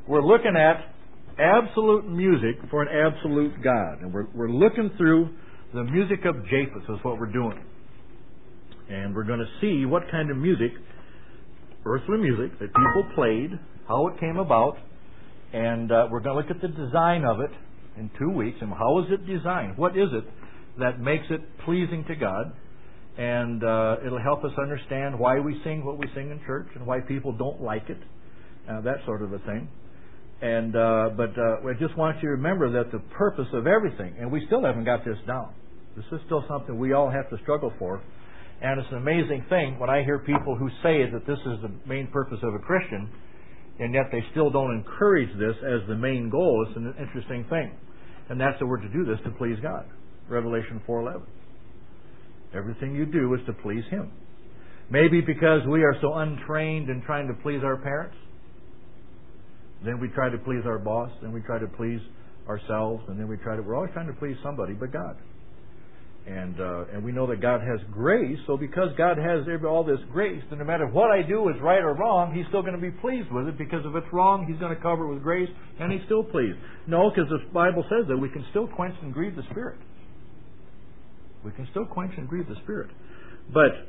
we're looking at absolute music for an absolute God. And we're looking through the music of Japheth is what we're doing. And we're going to see what kind of music, earthly music, that people played, how it came about, and we're going to look at the design of it in 2 weeks. And how is it designed? What is it that makes it pleasing to God? And it'll help us understand why we sing what we sing in church and why people don't like it, that sort of a thing. And but I just want you to remember that the purpose of everything, and we still haven't got this down. This is still something we all have to struggle for. And it's an amazing thing when I hear people who say that this is the main purpose of a Christian, and yet they still don't encourage this as the main goal. It's an interesting thing. And that's that we're to do this to please God. Revelation 4:11. Everything you do is to please Him. Maybe because we are so untrained in trying to please our parents. Then we try to please our boss. Then we try to please ourselves. And then we're always trying to please somebody but God. And we know that God has grace. So because God has all this grace, then no matter what I do is right or wrong, He's still going to be pleased with it. Because if it's wrong, He's going to cover it with grace, and He's still pleased. No, because the Bible says that we can still quench and grieve the Spirit. We can still quench and grieve the Spirit. But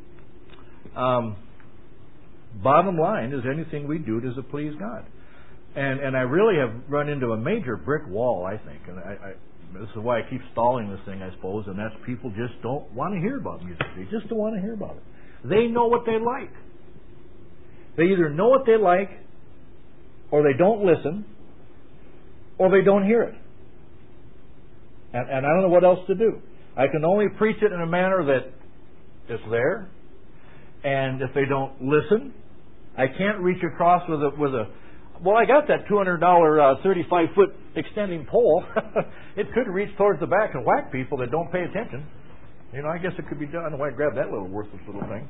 bottom line is anything we do is to please God. And I really have run into a major brick wall, I think. And this is why I keep stalling this thing, I suppose, and that's people just don't want to hear about music. They just don't want to hear about it. They know what they like. They either know what they like, or they don't listen, or they don't hear it. And I don't know what else to do. I can only preach it in a manner that it's there, and if they don't listen, I can't reach across with a well, I got that $200 35-foot extending pole. It could reach towards the back and whack people that don't pay attention. You know, I guess it could be done. I don't know why I grabbed that little worthless little thing.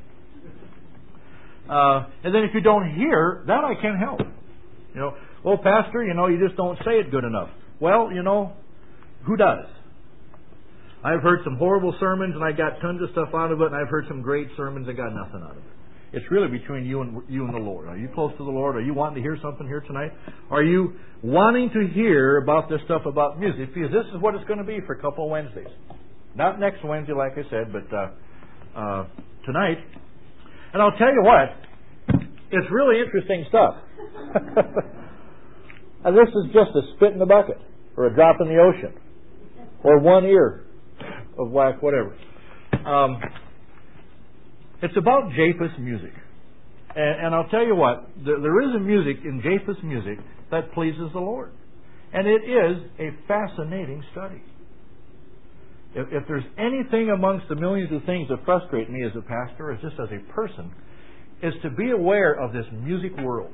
And then if you don't hear, that I can't help. You know, well, Pastor, you just don't say it good enough. Well, who does? I've heard some horrible sermons and I got tons of stuff out of it, and I've heard some great sermons and got nothing out of it. It's really between you and the Lord. Are you close to the Lord? Are you wanting to hear something here tonight? Are you wanting to hear about this stuff about music? Because this is what it's going to be for a couple of Wednesdays. Not next Wednesday, like I said, but tonight. And I'll tell you what, it's really interesting stuff. And this is just a spit in the bucket, or a drop in the ocean, or one ear of whack, whatever. It's about Japheth's music. And I'll tell you what, there is a music in Japheth's music that pleases the Lord. And it is a fascinating study. If there's anything amongst the millions of things that frustrate me as a pastor, or just as a person, is to be aware of this music world.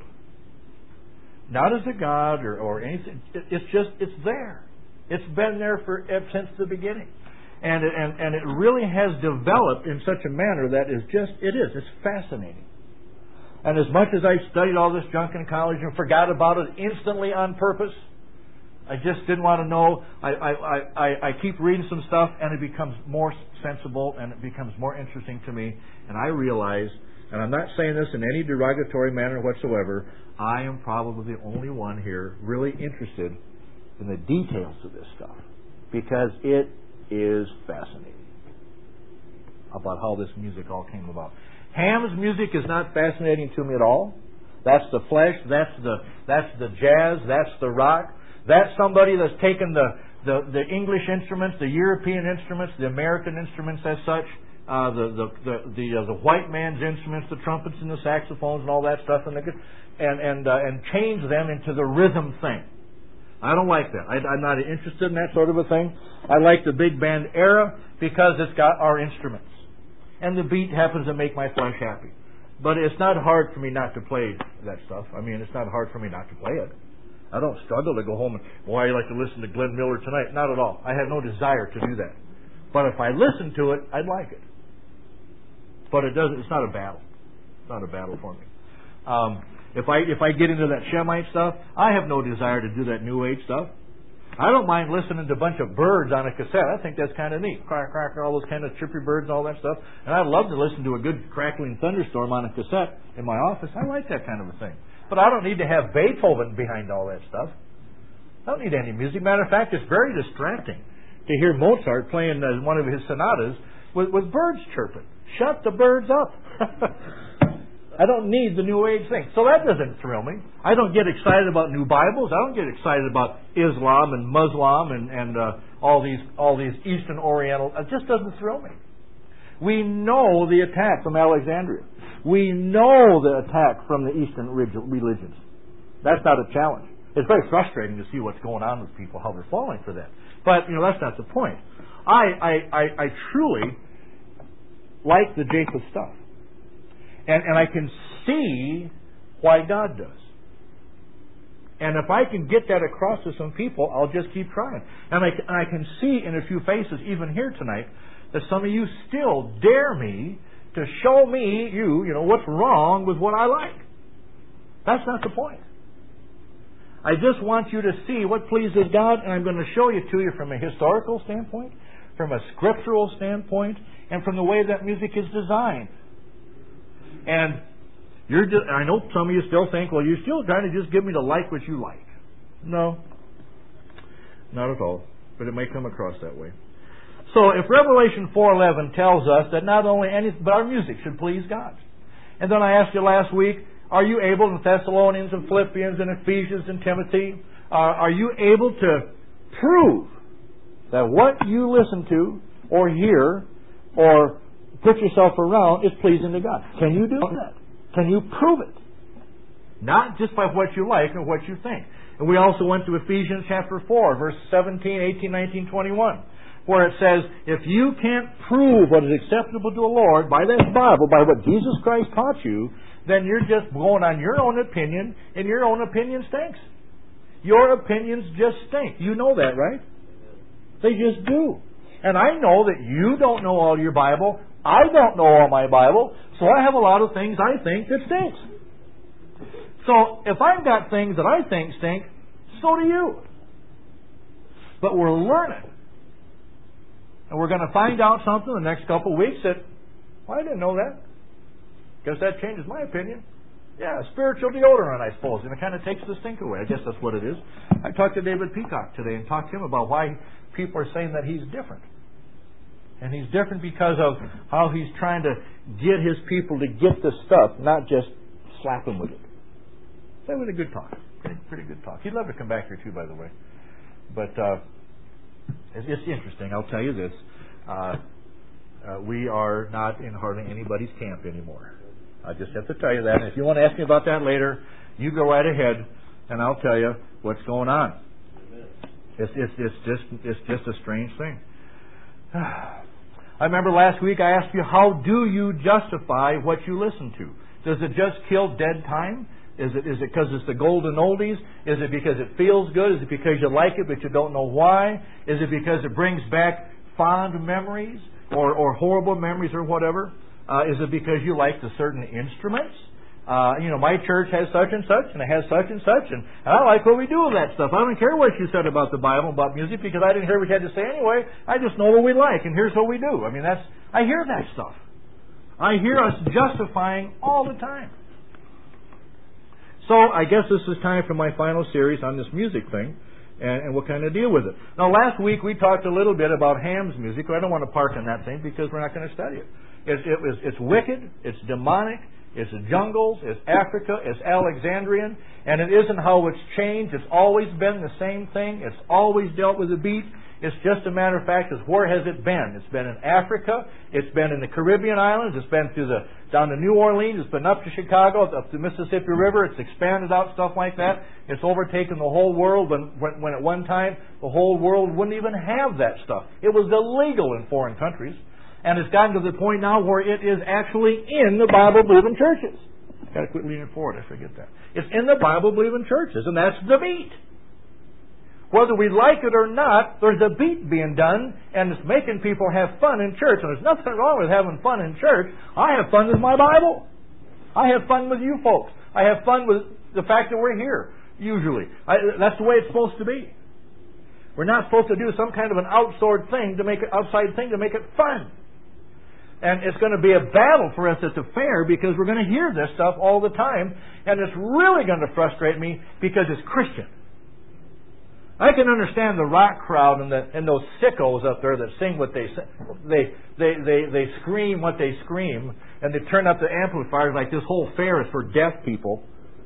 Not as a god or anything. It's there. It's been there since the beginning. And it really has developed in such a manner that it's fascinating. And as much as I studied all this junk in college and forgot about it instantly on purpose, I just didn't want to know. I keep reading some stuff, and it becomes more sensible, and it becomes more interesting to me. And I realize, and I'm not saying this in any derogatory manner whatsoever, I am probably the only one here really interested in the details of this stuff, because it is fascinating about how this music all came about. Ham's music is not fascinating to me at all. That's the flesh. That's the jazz. That's the rock. That's somebody that's taken the English instruments, the European instruments, the American instruments as such, the white man's instruments, the trumpets and the saxophones and all that stuff, and change them into the rhythm thing. I don't like that. I'm not interested in that sort of a thing. I like the big band era because it's got our instruments. And the beat happens to make my flesh happy. But it's not hard for me not to play that stuff. I mean, it's not hard for me not to play it. I don't struggle to go home and, I like to listen to Glenn Miller tonight. Not at all. I have no desire to do that. But if I listen to it, I'd like it. But it's not a battle. It's not a battle for me. If I get into that Shemite stuff, I have no desire to do that New Age stuff. I don't mind listening to a bunch of birds on a cassette. I think that's kind of neat. Crack, crack, all those kind of chirpy birds and all that stuff. And I'd love to listen to a good crackling thunderstorm on a cassette in my office. I like that kind of a thing. But I don't need to have Beethoven behind all that stuff. I don't need any music. Matter of fact, it's very distracting to hear Mozart playing one of his sonatas with birds chirping. Shut the birds up. I don't need the New Age thing. So that doesn't thrill me. I don't get excited about new Bibles. I don't get excited about Islam and Muslim and all these Eastern Oriental. It just doesn't thrill me. We know the attack from Alexandria. We know the attack from the Eastern religions. That's not a challenge. It's very frustrating to see what's going on with people, how they're falling for that. But, that's not the point. I truly like the Japheth stuff. And I can see why God does. And if I can get that across to some people, I'll just keep trying. And I can see in a few faces, even here tonight, that some of you still dare me to show me, what's wrong with what I like. That's not the point. I just want you to see what pleases God, and I'm going to show you to you from a historical standpoint, from a scriptural standpoint, and from the way that music is designed. And I know some of you still think, well, you're still trying to just get me to like what you like. No, not at all. But it may come across that way. So if Revelation 4:11 tells us that not only but our music should please God. And then I asked you last week, are you able in Thessalonians and Philippians and Ephesians and Timothy, are you able to prove that what you listen to or hear or put yourself around is pleasing to God? Can you do that? Can you prove it? Not just by what you like or what you think. And we also went to Ephesians chapter 4, verse 17, 18, 19, 21, where it says, if you can't prove what is acceptable to the Lord by this Bible, by what Jesus Christ taught you, then you're just going on your own opinion, and your own opinion stinks. Your opinions just stink. You know that, right? They just do. And I know that you don't know all your Bible. I don't know all my Bible. So I have a lot of things I think that stinks. So if I've got things that I think stink, so do you. But we're learning. And we're going to find out something in the next couple of weeks that, well, I didn't know that. Guess that changes my opinion. Yeah, spiritual deodorant, I suppose. And it kind of takes the stink away. I guess that's what it is. I talked to David Peacock today and talked to him about why people are saying that he's different. And he's different because of how he's trying to get his people to get the stuff, not just slap them with it. That was a good talk. Pretty good talk. He'd love to come back here too, by the way. But it's interesting. I'll tell you this. We are not in hardly anybody's camp anymore. I just have to tell you that. And if you want to ask me about that later, you go right ahead, and I'll tell you what's going on. It's just a strange thing. I remember last week I asked you, how do you justify what you listen to? Does it just kill dead time? Is it because it's the golden oldies? Is it because it feels good? Is it because you like it but you don't know why? Is it because it brings back fond memories or horrible memories or whatever? Is it because you like the certain instruments? My church has such and such, and it has such and such, and I like what we do with that stuff. I don't care what you said about the Bible, about music, because I didn't hear what you had to say anyway. I just know what we like, and here's what we do. I hear that stuff. I hear us justifying all the time. So I guess this is time for my final series on this music thing, and we'll kind of deal with it. Now, last week we talked a little bit about Ham's music. I don't want to park on that thing because we're not going to study it. It's wicked, it's demonic, it's the jungles, it's Africa, it's Alexandrian, and it isn't how it's changed. It's always been the same thing. It's always dealt with a beat. It's just a matter of fact, is where has it been? It's been in Africa. It's been in the Caribbean islands. It's been down to New Orleans. It's been up to Chicago, up the Mississippi River. It's expanded out, stuff like that. It's overtaken the whole world when at one time the whole world wouldn't even have that stuff. It was illegal in foreign countries. And it's gotten to the point now where it is actually in the Bible-believing churches. I've got to quit leaning forward. I forget that. It's in the Bible-believing churches, and that's the beat. Whether we like it or not, there's a beat being done, and it's making people have fun in church. And there's nothing wrong with having fun in church. I have fun with my Bible. I have fun with you folks. I have fun with the fact that we're here, usually. That's the way it's supposed to be. We're not supposed to do some kind of an outside thing to make it fun. And it's going to be a battle for us at the fair because we're going to hear this stuff all the time. And it's really going to frustrate me because it's Christian. I can understand the rock crowd and those sickos up there that sing what they scream what they scream, and they turn up the amplifiers like this whole fair is for deaf people.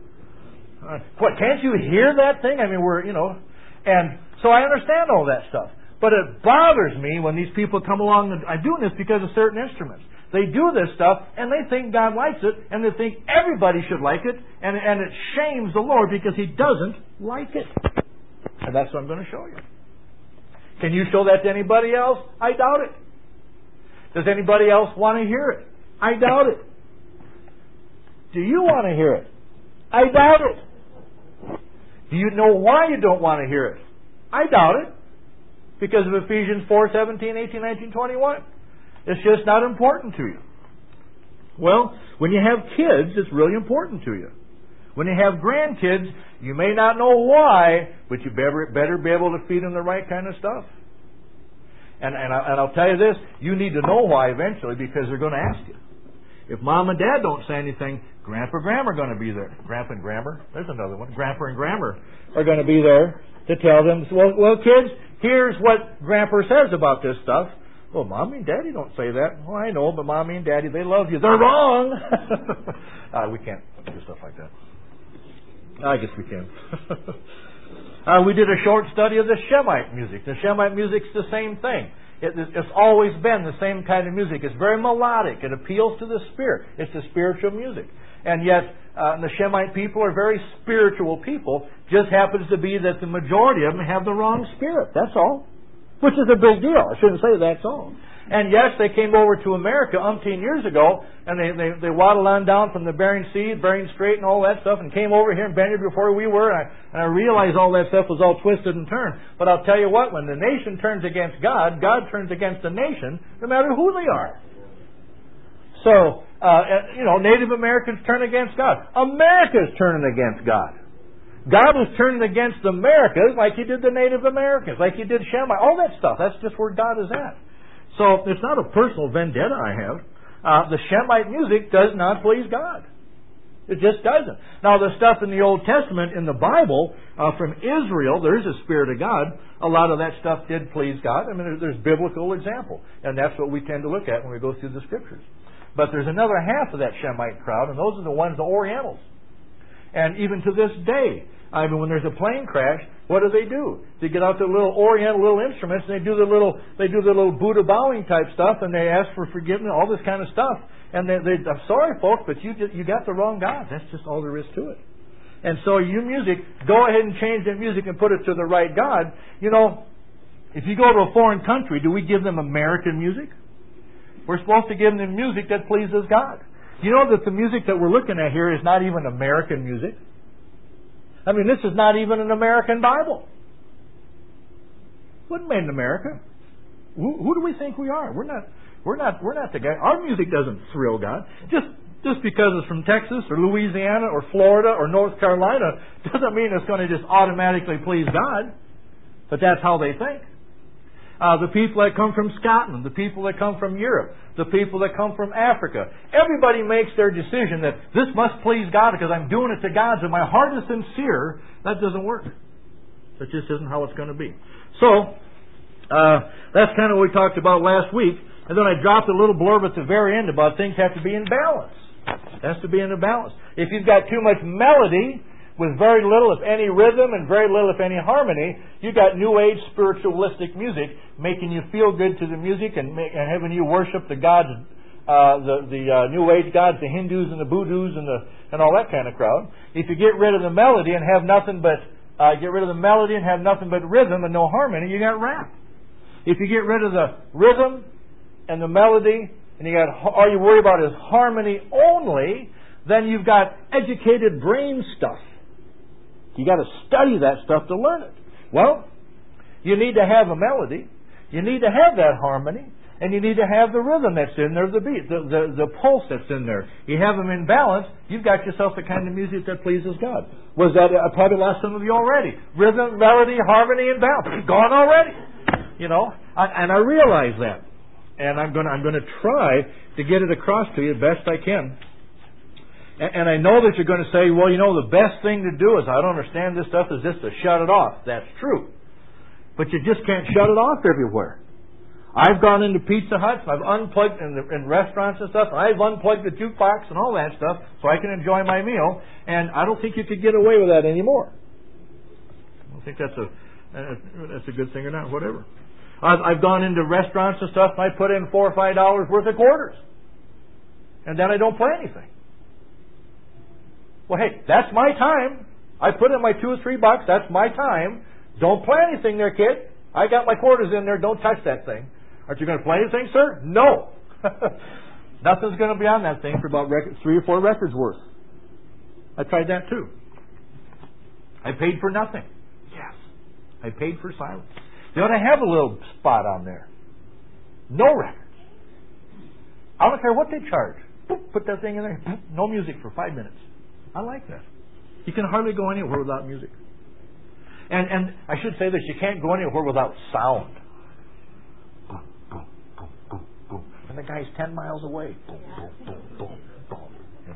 What, can't you hear that thing? I mean, and so I understand all that stuff. But it bothers me when these people come along, and I'm doing this because of certain instruments. They do this stuff, and they think God likes it, and they think everybody should like it, and it shames the Lord because He doesn't like it. And that's what I'm going to show you. Can you show that to anybody else? I doubt it. Does anybody else want to hear it? I doubt it. Do you want to hear it? I doubt it. Do you know why you don't want to hear it? I doubt it. Because of Ephesians 4:17, 18, 19, 21. It's just not important to you. Well, when you have kids, it's really important to you. When you have grandkids, you may not know why, but you better be able to feed them the right kind of stuff. And I'll tell you this, you need to know why eventually because they're going to ask you. If Mom and Dad don't say anything, Grandpa and Grandma are going to be there. Grandpa and Grandma, there's another one. Grandpa and Grandma are going to be there to tell them, well, kids, here's what Grandpa says about this stuff. Well, Mommy and Daddy don't say that. Well, I know, but Mommy and Daddy, they love you. They're wrong. We can't do stuff like that. I guess we can. We did a short study of the Shemite music. The Shemite music's the same thing. It's always been the same kind of music. It's very melodic. It appeals to the spirit. It's the spiritual music. And yet, the Shemite people are very spiritual people. Just happens to be that the majority of them have the wrong spirit. That's all. Which is a big deal. I shouldn't say that's all. And yes, they came over to America umpteen years ago, and they waddled on down from the Bering Sea, Bering Strait and all that stuff, and came over here and Benny before we were, and I realized all that stuff was all twisted and turned. But I'll tell you what, when the nation turns against God, God turns against the nation, no matter who they are. So, Native Americans turn against God. America's turning against God. God was turning against the Americas like He did the Native Americans, like He did Shemite, all that stuff. That's just where God is at. So it's not a personal vendetta I have. The Shemite music does not please God. It just doesn't. Now the stuff in the Old Testament, in the Bible, from Israel, there is a Spirit of God. A lot of that stuff did please God. I mean, there's biblical example. And that's what we tend to look at when we go through the Scriptures. But there's another half of that Shemite crowd, and those are the ones, the Orientals. And even to this day, I mean, when there's a plane crash, what do? They get out their little Oriental little instruments, and they do the little Buddha bowing type stuff, and they ask for forgiveness, all this kind of stuff. And I'm sorry, folks, but you got the wrong God. That's just all there is to it. And so your music, go ahead and change that music and put it to the right God. You know, if you go to a foreign country, do we give them American music? We're supposed to give them music that pleases God. You know that the music that we're looking at here is not even American music. I mean, this is not even an American Bible. Wasn't made in America. Who do we think we are? We're not the guy. Our music doesn't thrill God. Just because it's from Texas or Louisiana or Florida or North Carolina doesn't mean it's going to just automatically please God. But that's how they think. The people that come from Scotland, the people that come from Europe, the people that come from Africa. Everybody makes their decision that this must please God because I'm doing it to God and my heart is sincere. That doesn't work. That just isn't how it's going to be. So, that's kind of what we talked about last week. And then I dropped a little blurb at the very end about things have to be in balance. It has to be in a balance. If you've got too much melody with very little, if any, rhythm and very little, if any, harmony, you got New Age spiritualistic music making you feel good to the music and having you worship the gods, the New Age gods, the Hindus and the Voodoos and all that kind of crowd. If you get rid of the melody and have nothing but rhythm and no harmony, you got rap. If you get rid of the rhythm and the melody and all you worry about is harmony only, then you've got educated brain stuff. You got to study that stuff to learn it. Well, you need to have a melody, you need to have that harmony, and you need to have the rhythm that's in there, the beat, the pulse that's in there. You have them in balance, you've got yourself the kind of music that pleases God. Was that, I probably lost some of you already. Rhythm, melody, harmony, and balance. It's gone already. You know, and I realize that. and I'm going to try to get it across to you the best I can. And I know that you're going to say, well, the best thing to do is, I don't understand this stuff, is just to shut it off. That's true. But you just can't shut it off everywhere. I've gone into Pizza Huts, I've unplugged in restaurants and stuff, and I've unplugged the jukebox and all that stuff so I can enjoy my meal, and I don't think you could get away with that anymore. I don't think that's a good thing or not, whatever. I've gone into restaurants and stuff, and I put in $4 or $5 worth of quarters. And then I don't play anything. Well, hey, that's my time. I put in my $2 or $3. That's my time. Don't play anything there, kid. I got my quarters in there. Don't touch that thing. Aren't you going to play anything, sir? No. Nothing's going to be on that thing for about 3 or 4 records worth. I tried that too. I paid for nothing. Yes. I paid for silence. They ought to have a little spot on there. No records. I don't care what they charge. Put that thing in there. No music for 5 minutes. I like that. You can hardly go anywhere without music. And I should say this, you can't go anywhere without sound. Boom, boom, boom, boom, boom. And the guy's 10 miles away. Boom, boom, boom, boom, boom.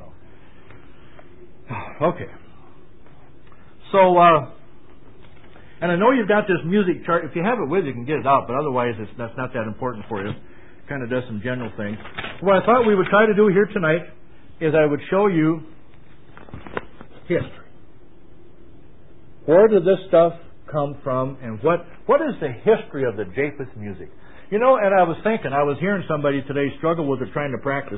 Okay. So, and I know you've got this music chart. If you have it with you, you can get it out, but otherwise that's not that important for you. It kind of does some general things. What I thought we would try to do here tonight is I would show you history. Where did this stuff come from, and what is the history of the Japheth music? And I was thinking, I was hearing somebody today struggle with it trying to practice.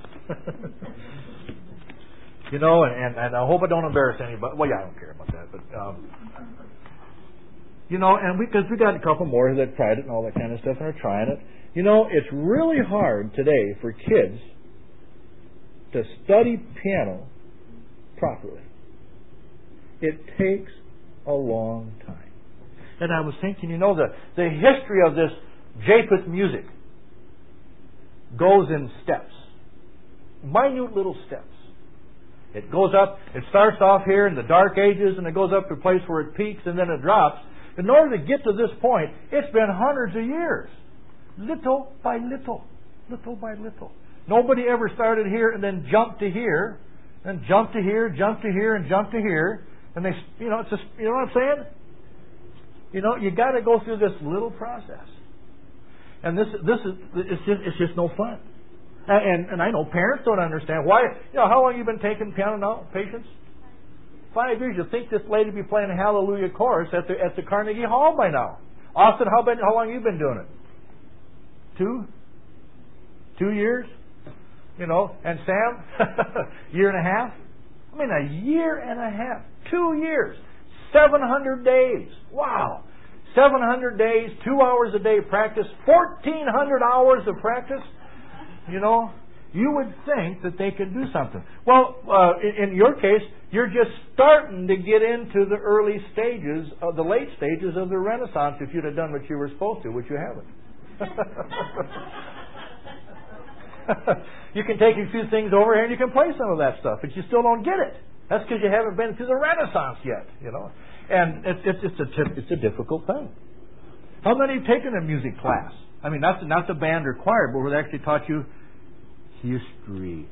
And I hope I don't embarrass anybody. Well, yeah, I don't care about that, but and because we got a couple more that tried it and all that kind of stuff and are trying it. It's really hard today for kids to study piano properly. It takes a long time. And I was thinking, the history of this Japheth music goes in steps. Minute little steps. It goes up, it starts off here in the Dark Ages, and it goes up to a place where it peaks, and then it drops. In order to get to this point, it's been hundreds of years. Little by little. Little by little. Nobody ever started here and then jumped to here, and jumped to here, jumped to here, and jumped to here. And they, it's just, you know what I'm saying? You got to go through this little process. And it's just no fun. And I know parents don't understand why. How long have you been taking piano now, Patience? 5 years. You think this lady be playing a Hallelujah chorus at the Carnegie Hall by now? Austin, how long have you been doing it? 2 years? And Sam, year and a half. I mean, a year and a half. 2 years. 700 days. Wow. 700 days, 2 hours a day practice, 1,400 hours of practice. You would think that they could do something. Well, in your case, you're just starting to get into the early stages, the late stages of the Renaissance if you'd have done what you were supposed to, which you haven't. You can take a few things over here and you can play some of that stuff, but you still don't get it. That's because you haven't been through the Renaissance yet, And it's a difficult thing. How many have taken a music class? I mean, not the band or choir, but where they actually taught you history.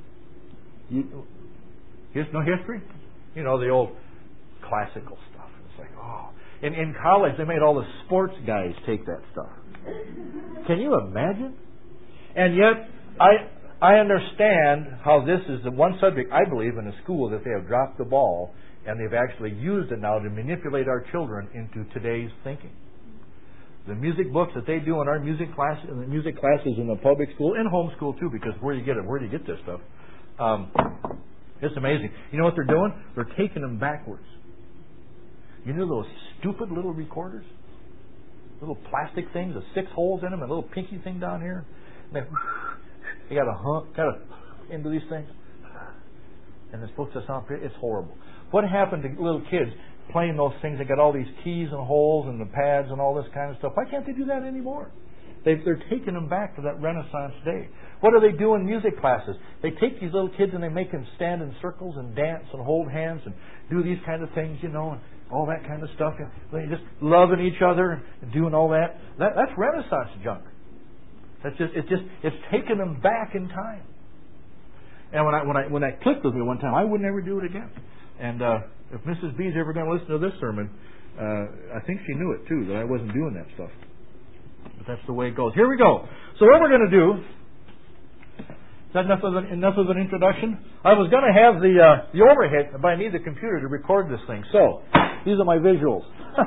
No history? The old classical stuff. It's like, oh. In college, they made all the sports guys take that stuff. Can you imagine? And yet, I understand how this is the one subject, I believe, in a school that they have dropped the ball, and they've actually used it now to manipulate our children into today's thinking. The music books that they do in our music classes, in the music classes in the public school, and homeschool too, because where do you get it? Where do you get this stuff? It's amazing. You know what they're doing? They're taking them backwards. Those stupid little recorders? Little plastic things with 6 holes in them, and a little pinky thing down here. And they got to into these things. And it's supposed to sound pretty. It's horrible. What happened to little kids playing those things? They got all these keys and holes and the pads and all this kind of stuff. Why can't they do that anymore? They're taking them back to that Renaissance day. What do they do in music classes? They take these little kids and they make them stand in circles and dance and hold hands and do these kind of things, and all that kind of stuff. They just loving each other and doing all that. That's Renaissance junk. It's taken them back in time. And when I clicked with me one time, I would never do it again. And if Mrs. B is ever going to listen to this sermon, I think she knew it too, that I wasn't doing that stuff. But that's the way it goes. Here we go. So what we're going to do, is that enough of an introduction? I was going to have the overhead, but I need the computer to record this thing. So, these are my visuals.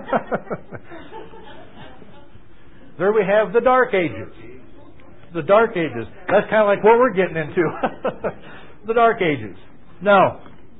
There we have the Dark Ages. The Dark Ages. That's kind of like what we're getting into. The Dark Ages. Now,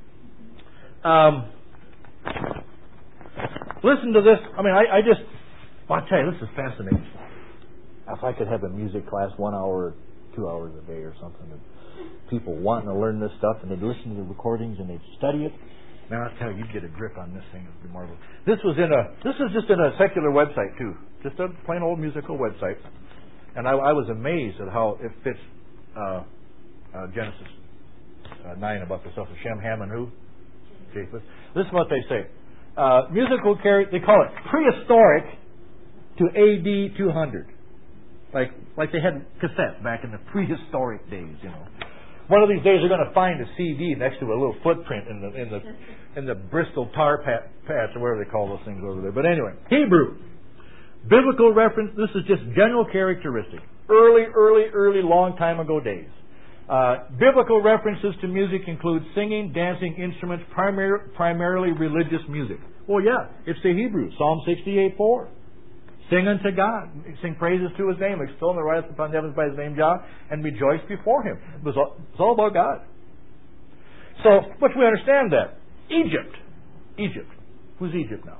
listen to this. I mean, I'll tell you, this is fascinating. If I could have a music class 1 hour or 2 hours a day or something, and people wanting to learn this stuff, and they'd listen to the recordings and they'd study it, man, I'll tell you, you'd get a grip on this thing. It'd be marvelous. This is just in a secular website too, just a plain old musical website, and I was amazed at how it fits Genesis 9 about the stuff of Shem, Ham, and who? Japheth. This is what they say. Musical they call it prehistoric to AD 200. Like they had cassettes back in the prehistoric days, you know. One of these days they're going to find a CD next to a little footprint in the Bristol tar patch or whatever they call those things over there. But anyway, Hebrew. Biblical reference, this is just general characteristic. Early, long time ago days. Biblical references to music include singing, dancing, instruments, primarily religious music. Well, yeah, it's the Hebrew. Psalm 68:4. Sing unto God. Sing praises to His name. Extol and rise upon the heavens by His name, Jah, and rejoice before Him. It's all about God. So, but we understand that. Egypt. Who's Egypt now?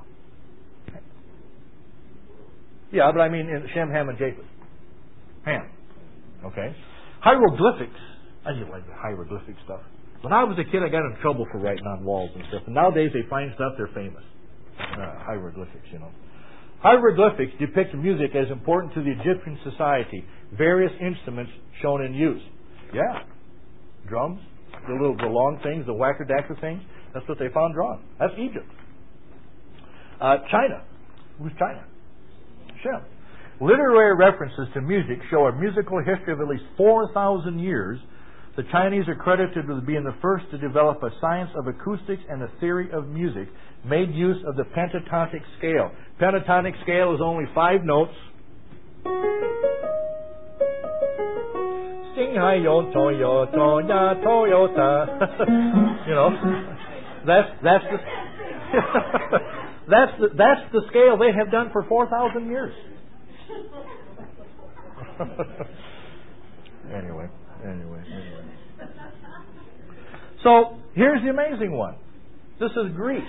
Yeah, but I mean in Shem, Ham, and Japheth. Ham. Okay. Hieroglyphics. I didn't like the hieroglyphic stuff. When I was a kid, I got in trouble for writing on walls and stuff. And nowadays they find stuff, they're famous. Hieroglyphics, you know. Hieroglyphics depict music as important to the Egyptian society. Various instruments shown in use. Yeah. Drums, the long things, the whacker-dacker things. That's what they found drawn. That's Egypt. China. Who's China? Shem. Literary references to music show a musical history of at least 4,000 years. The Chinese are credited with being the first to develop a science of acoustics and a theory of music, made use of the pentatonic scale. Pentatonic scale is only 5 notes. Sing hi yo Toyota Toyota. You know, that's the scale they have done for 4,000 years. Anyway. So here's the amazing one. This is Greece.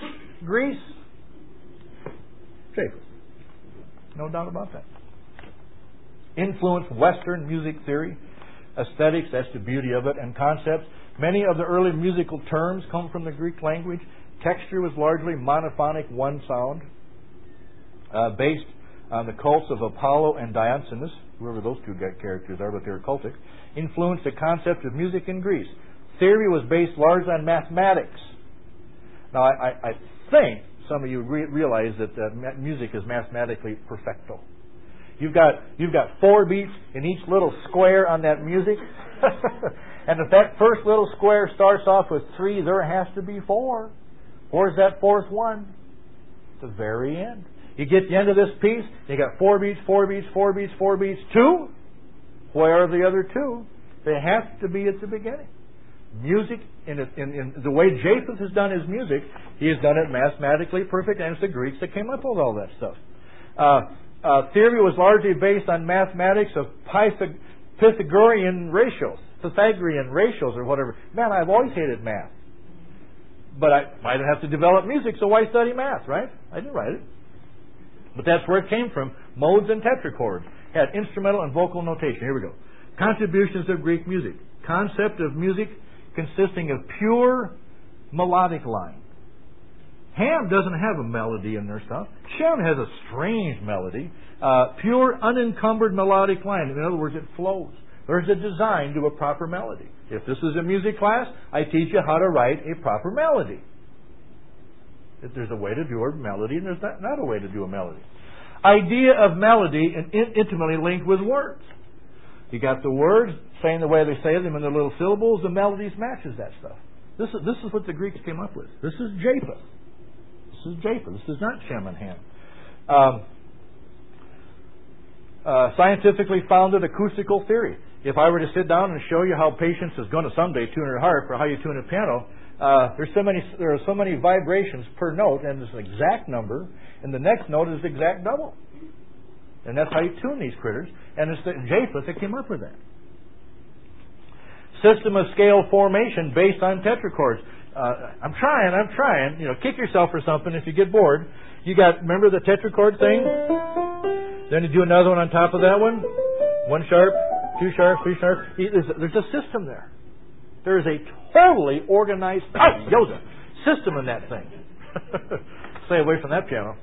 Japheth. No doubt about that. Influenced Western music theory, aesthetics, that's the beauty of it, and concepts. Many of the early musical terms come from the Greek language. Texture was largely monophonic, one sound, based on the cults of Apollo and Dionysus, whoever those two characters are, but they're cultic, influenced the concept of music in Greece. Theory was based largely on mathematics. Now, I think some of you realize that music is mathematically perfecto. You've got 4 beats in each little square on that music, and if that first little square starts off with 3, there has to be 4. Where's that 4th one? At the very end. You get to the end of this piece, you got 4 beats, 4 beats, 4 beats, 4 beats, 2. Where are the other 2? They have to be at the beginning. Music, in the way Japheth has done his music, he has done it mathematically perfect, and it's the Greeks that came up with all that stuff. Theory was largely based on mathematics of Pythagorean ratios or whatever. Man, I've always hated math. But I might have to develop music, so why study math, right? I didn't write it. But that's where it came from. Modes and tetrachords had instrumental and vocal notation. Here we go. Contributions of Greek music. Concept of music consisting of pure melodic line. Ham doesn't have a melody in their stuff. Shem has a strange melody. Pure, unencumbered melodic line. In other words, it flows. There's a design to a proper melody. If this is a music class, I teach you how to write a proper melody. If there's a way to do a melody, and there's not a way to do a melody. Idea of melody and intimately linked with words. You got the words saying the way they say them in the little syllables. The melodies matches that stuff. This is what the Greeks came up with. This is Japheth. This is Japheth. This is not Shem and Ham. Scientifically founded acoustical theory. If I were to sit down and show you how patience is going to someday tune her harp or how you tune a piano, there are so many vibrations per note, and it's an exact number, and the next note is exact double. And that's how you tune these critters. And it's Japheth that came up with that. System of scale formation based on tetrachords. I'm trying. Kick yourself for something if you get bored. You got, remember the tetrachord thing? Then you do another one on top of that one. 1 sharp, 2 sharp, 3 sharp. There's a system there. There is a totally organized system in that thing. Stay away from that piano.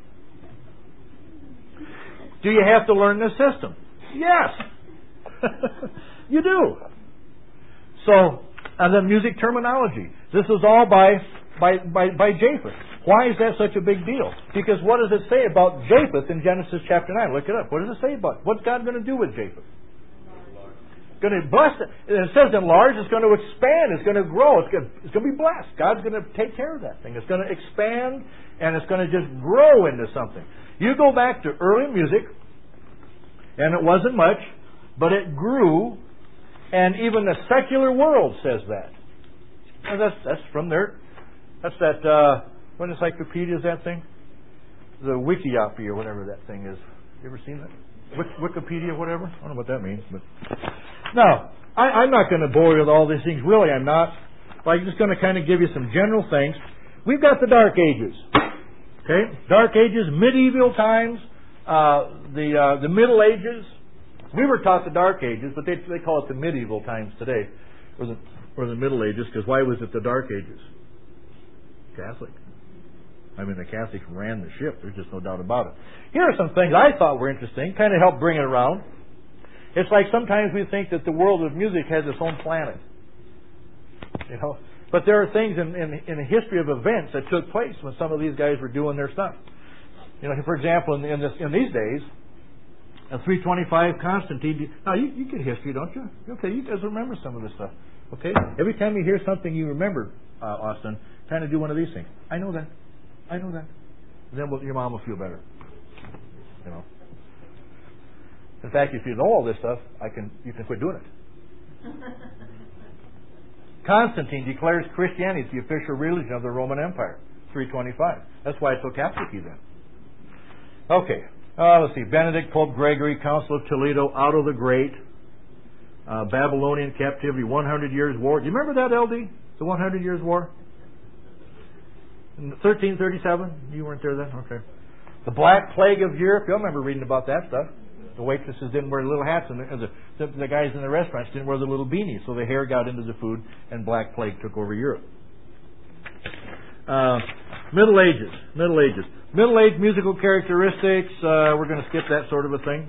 Do you have to learn this system? Yes. You do. So, and then music terminology. This is all by Japheth. Why is that such a big deal? Because what does it say about Japheth in Genesis chapter 9? Look it up. What does it say about it? What's God going to do with Japheth? Going to bless it. It says enlarge. It's going to expand. It's going to grow. It's going to be blessed. God's going to take care of that thing. It's going to expand, and it's going to just grow into something. You go back to early music, and it wasn't much, but it grew, and even the secular world says that. And that's from there. That's that. What encyclopedia is that thing? The Wikiopedia or whatever that thing is. You ever seen that? Wikipedia, whatever? I don't know what that means. But no, I'm not going to bore you with all these things. Really, I'm not. I'm just going to kind of give you some general things. We've got the Dark Ages. Okay? Dark Ages, medieval times, the Middle Ages. We were taught the Dark Ages, but they call it the medieval times today, or the Middle Ages, because why was it the Dark Ages? Catholic. I mean, the Catholics ran the ship. There's just no doubt about it. Here are some things I thought were interesting, kind of help bring it around. It's like sometimes we think that the world of music has its own planet. But there are things in the history of events that took place when some of these guys were doing their stuff. For example, in these days, a 325 Constantine. Now, you get history, don't you? Okay, you guys remember some of this stuff. Okay? Every time you hear something you remember, Austin, kind of do one of these things. I know that. Then your mom will feel better. In fact, if you know all this stuff, you can quit doing it. Constantine declares Christianity the official religion of the Roman Empire. 325. That's why it's so Catholic-y then. Okay. Let's see. Benedict, Pope Gregory, Council of Toledo, Otto the Great, Babylonian captivity, 100 Years War. Do you remember that, LD? The 100 Years War? In 1337? You weren't there then? Okay. The Black Plague of Europe. You'll remember reading about that stuff. The waitresses didn't wear little hats, and the guys in the restaurants didn't wear the little beanies, so the hair got into the food, and Black Plague took over Europe. Middle Ages. Middle Age musical characteristics. We're going to skip that sort of a thing.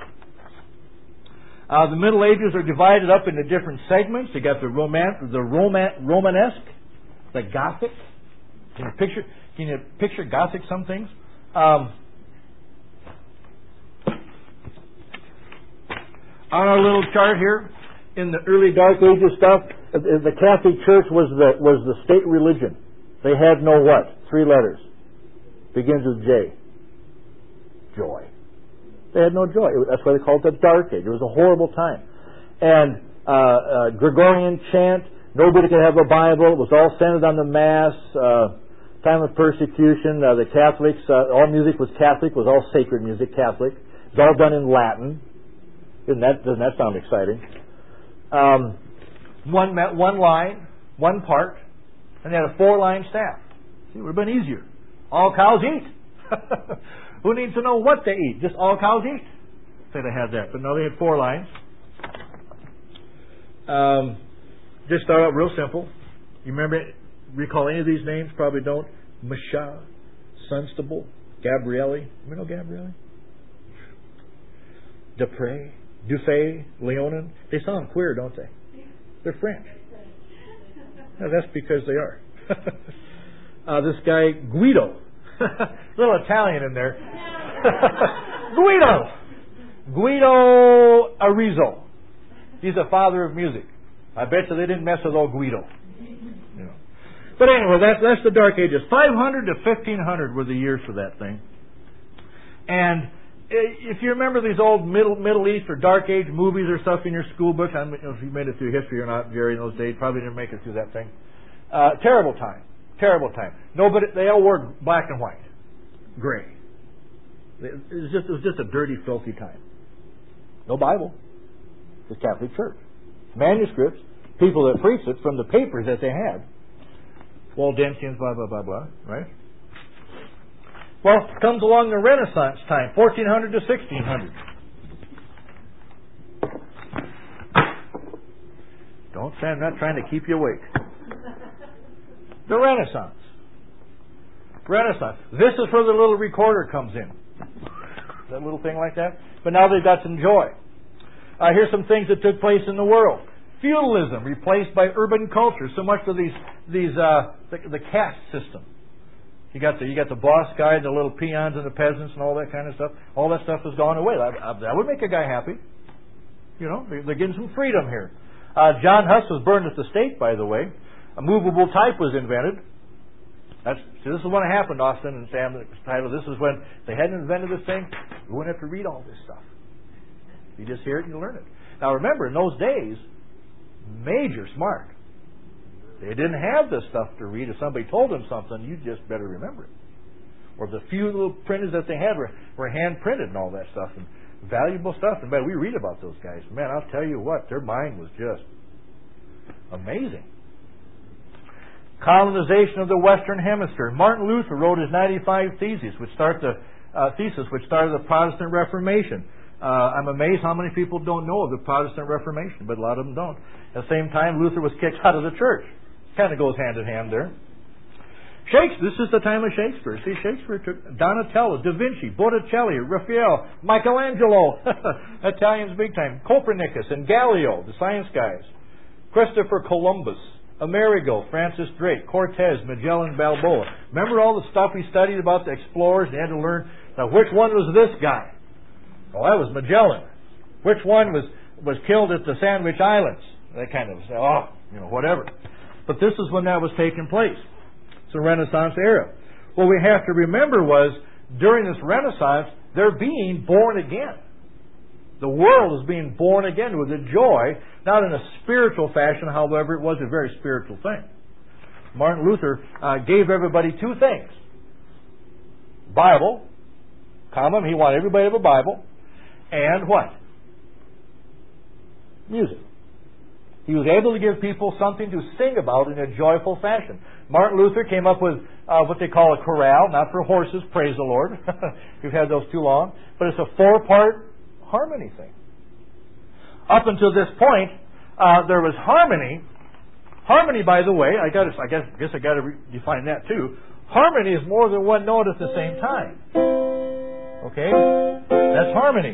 The Middle Ages are divided up into different segments. You got the Romanesque, the Gothic. Can you picture Gothic? Some things. On our little chart here, in the early Dark Ages stuff, the Catholic Church was the state religion. They had no what? 3 letters. Begins with J. Joy. They had no joy. That's why they called it the Dark Age. It was a horrible time. And Gregorian chant. Nobody could have a Bible. It was all centered on the Mass. Time of persecution. The Catholics, all music was Catholic. Was all sacred music, Catholic. It was all done in Latin. Doesn't that sound exciting? One line, one part, and they had a 4-line staff. See, it would have been easier. All cows eat. Who needs to know what they eat? Just all cows eat. Say they had that, but no, they had 4 lines. Just start out real simple. You recall any of these names? Probably don't. Michaud, Sunstable, Gabrielli. You know Gabrielli? Dufay, Leonin. They sound queer, don't they? They're French. No, that's because they are. This guy, Guido. Little Italian in there. Guido Arezzo. He's the father of music. I bet you they didn't mess with old Guido. You know. But anyway, that's the Dark Ages. 500 to 1500 were the years for that thing. And if you remember these old Middle East or Dark Age movies or stuff in your school book, I don't know if you made it through history or not, Jerry, in those days, probably didn't make it through that thing. Terrible time. Terrible time. Nobody, they all wore black and white. Gray. It was just a dirty, filthy time. No Bible. The Catholic Church. Manuscripts, people that preached it from the papers that they had. Waldensians, blah, blah, blah, blah, right? Well, comes along the Renaissance time, 1400 to 1600. Don't say I'm not trying to keep you awake. The Renaissance. Renaissance. This is where the little recorder comes in. That little thing like that. But now they've got some joy. Here's some things that took place in the world. Feudalism replaced by urban culture. So much of the caste system. You got the boss guy, the little peons and the peasants and all that kind of stuff. All that stuff has gone away. That would make a guy happy. You know, they're getting some freedom here. John Huss was burned at the stake, by the way. A movable type was invented. This is when it happened, Austin and Sam. The title. This is when they hadn't invented this thing. You wouldn't have to read all this stuff. You just hear it and you learn it. Now remember, in those days, major smart. They didn't have this stuff to read. If somebody told them something, you just better remember it. Or the few little printers that they had were hand printed and all that stuff, and valuable stuff. And man, we read about those guys. Man, I'll tell you what, their mind was just amazing. Colonization of the Western Hemisphere. Martin Luther wrote his 95 Theses, which started the Protestant Reformation. I'm amazed how many people don't know of the Protestant Reformation, but a lot of them don't. At the same time, Luther was kicked out of the church. Kind of goes hand in hand there. Shakespeare. This is the time of Shakespeare. See, Shakespeare took Donatello, Da Vinci, Botticelli, Raphael, Michelangelo, Italians big time, Copernicus and Galileo, the science guys, Christopher Columbus, Amerigo, Francis Drake, Cortez, Magellan, Balboa. Remember all the stuff we studied about the explorers? They had to learn, now which one was this guy? Oh, that was Magellan. Which one was killed at the Sandwich Islands? They kind of say, whatever. But this is when that was taking place. It's a Renaissance era. What we have to remember was, during this Renaissance, they're being born again. The world is being born again with a joy, not in a spiritual fashion, however, it was a very spiritual thing. Martin Luther gave everybody two things. Bible, he wanted everybody to have a Bible, and what? Music. He was able to give people something to sing about in a joyful fashion. Martin Luther came up with what they call a chorale, not for horses, praise the Lord. We've had those too long. But it's a 4-part harmony thing. Up until this point, there was harmony. Harmony, by the way, I guess I got to define that too. Harmony is more than one note at the same time. Okay? That's harmony.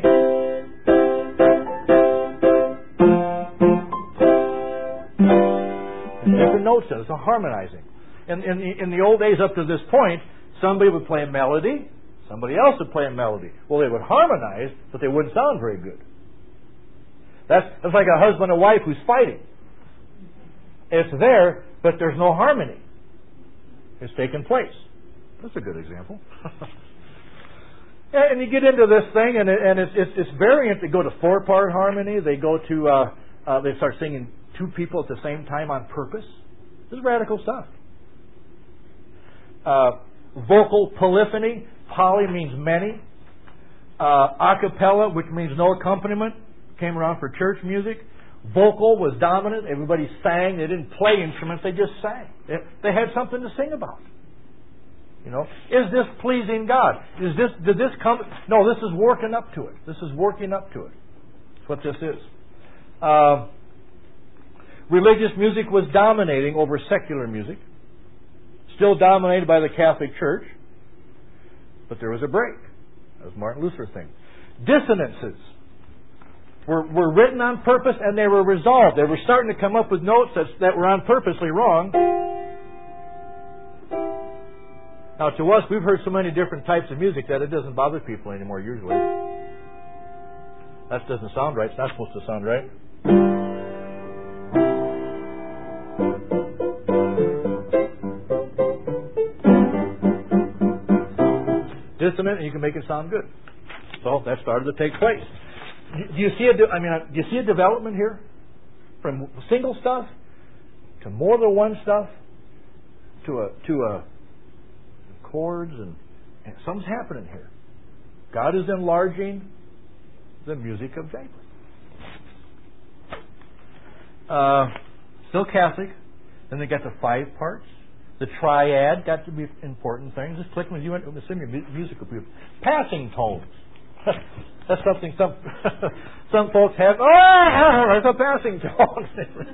Different notes. It's a harmonizing. In the old days, up to this point, somebody would play a melody, somebody else would play a melody. Well, they would harmonize, but they wouldn't sound very good. That's like a husband and wife who's fighting. It's there, but there's no harmony. It's taken place. That's a good example. And you get into this thing, and it's variant. They go to 4-part harmony. They go to they start singing 2 people at the same time on purpose. This is radical stuff. Vocal polyphony. Poly means many. A cappella, which means no accompaniment, came around for church music. Vocal was dominant. Everybody sang. They didn't play instruments. They just sang. They had something to sing about. You know, is this pleasing God? Did this come? No, this is working up to it. This is working up to it. That's what this is. Religious music was dominating over secular music. Still dominated by the Catholic Church. But there was a break. That was Martin Luther's thing. Dissonances were written on purpose, and they were resolved. They were starting to come up with notes that were on purposely wrong. Now, to us, we've heard so many different types of music that it doesn't bother people anymore, usually. That doesn't sound right. It's not supposed to sound right. rhythm it, and you can make it sound good. So that started to take place. Do you see do you see a development here? From single stuff to more than one stuff to chords and something's happening here. God is enlarging the music of Japheth. Still Catholic. Then they got the 5 parts. The triad got to be important things. Just click with you and some of your musical people. Passing tones. That's something some folks have. Oh, it's a passing tone.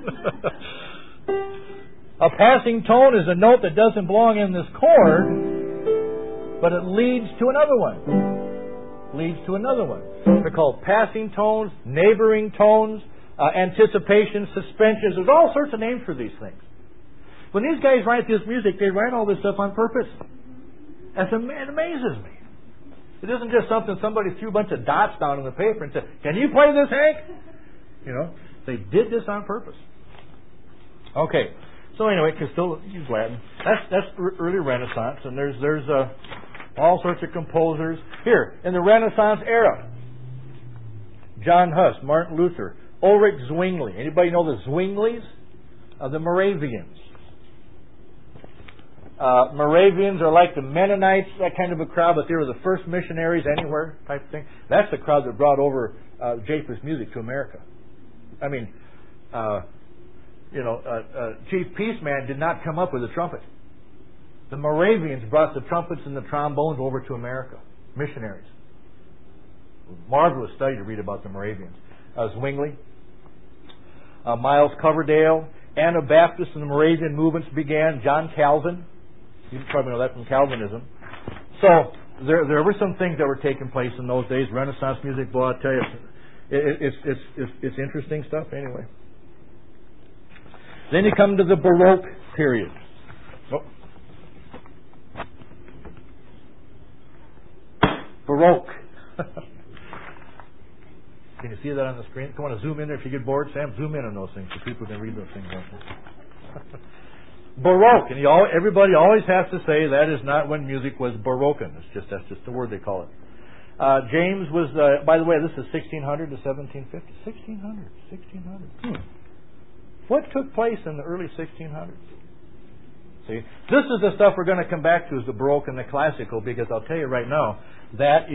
A passing tone is a note that doesn't belong in this chord, but it leads to another one. Leads to another one. They're called passing tones, neighboring tones, anticipation, suspensions. There's all sorts of names for these things. When these guys write this music, they write all this stuff on purpose. It amazes me. It isn't just something somebody threw a bunch of dots down on the paper and said, "Can you play this, Hank?" They did this on purpose. Okay. So anyway, can still use Latin. That's early Renaissance, and there's all sorts of composers here in the Renaissance era. John Huss, Martin Luther, Ulrich Zwingli. Anybody know the Zwinglis? The Moravians. Moravians are like the Mennonites, that kind of a crowd, but they were the first missionaries anywhere type of thing. That's the crowd that brought over Japheth's music to America. I mean, Chief Peaceman did not come up with a trumpet. The Moravians brought the trumpets and the trombones over to America. Missionaries. Marvelous study to read about the Moravians. Zwingli. Miles Coverdale. Anabaptists and the Moravian movements began. John Calvin. You probably know that from Calvinism. So there were some things that were taking place in those days. Renaissance music, boy, I tell you, it's interesting stuff anyway. Then you come to the Baroque period. Oh. Baroque. Can you see that on the screen? If you want to zoom in there if you get bored, Sam, zoom in on those things so people can read those things. Baroque, and everybody always has to say that is not when music was Baroque. That's just the word they call it. James was, by the way, this is 1600 to 1750. 1600. What took place in the early 1600s? See, this is the stuff we're going to come back to, is the Baroque and the Classical, because I'll tell you right now, that's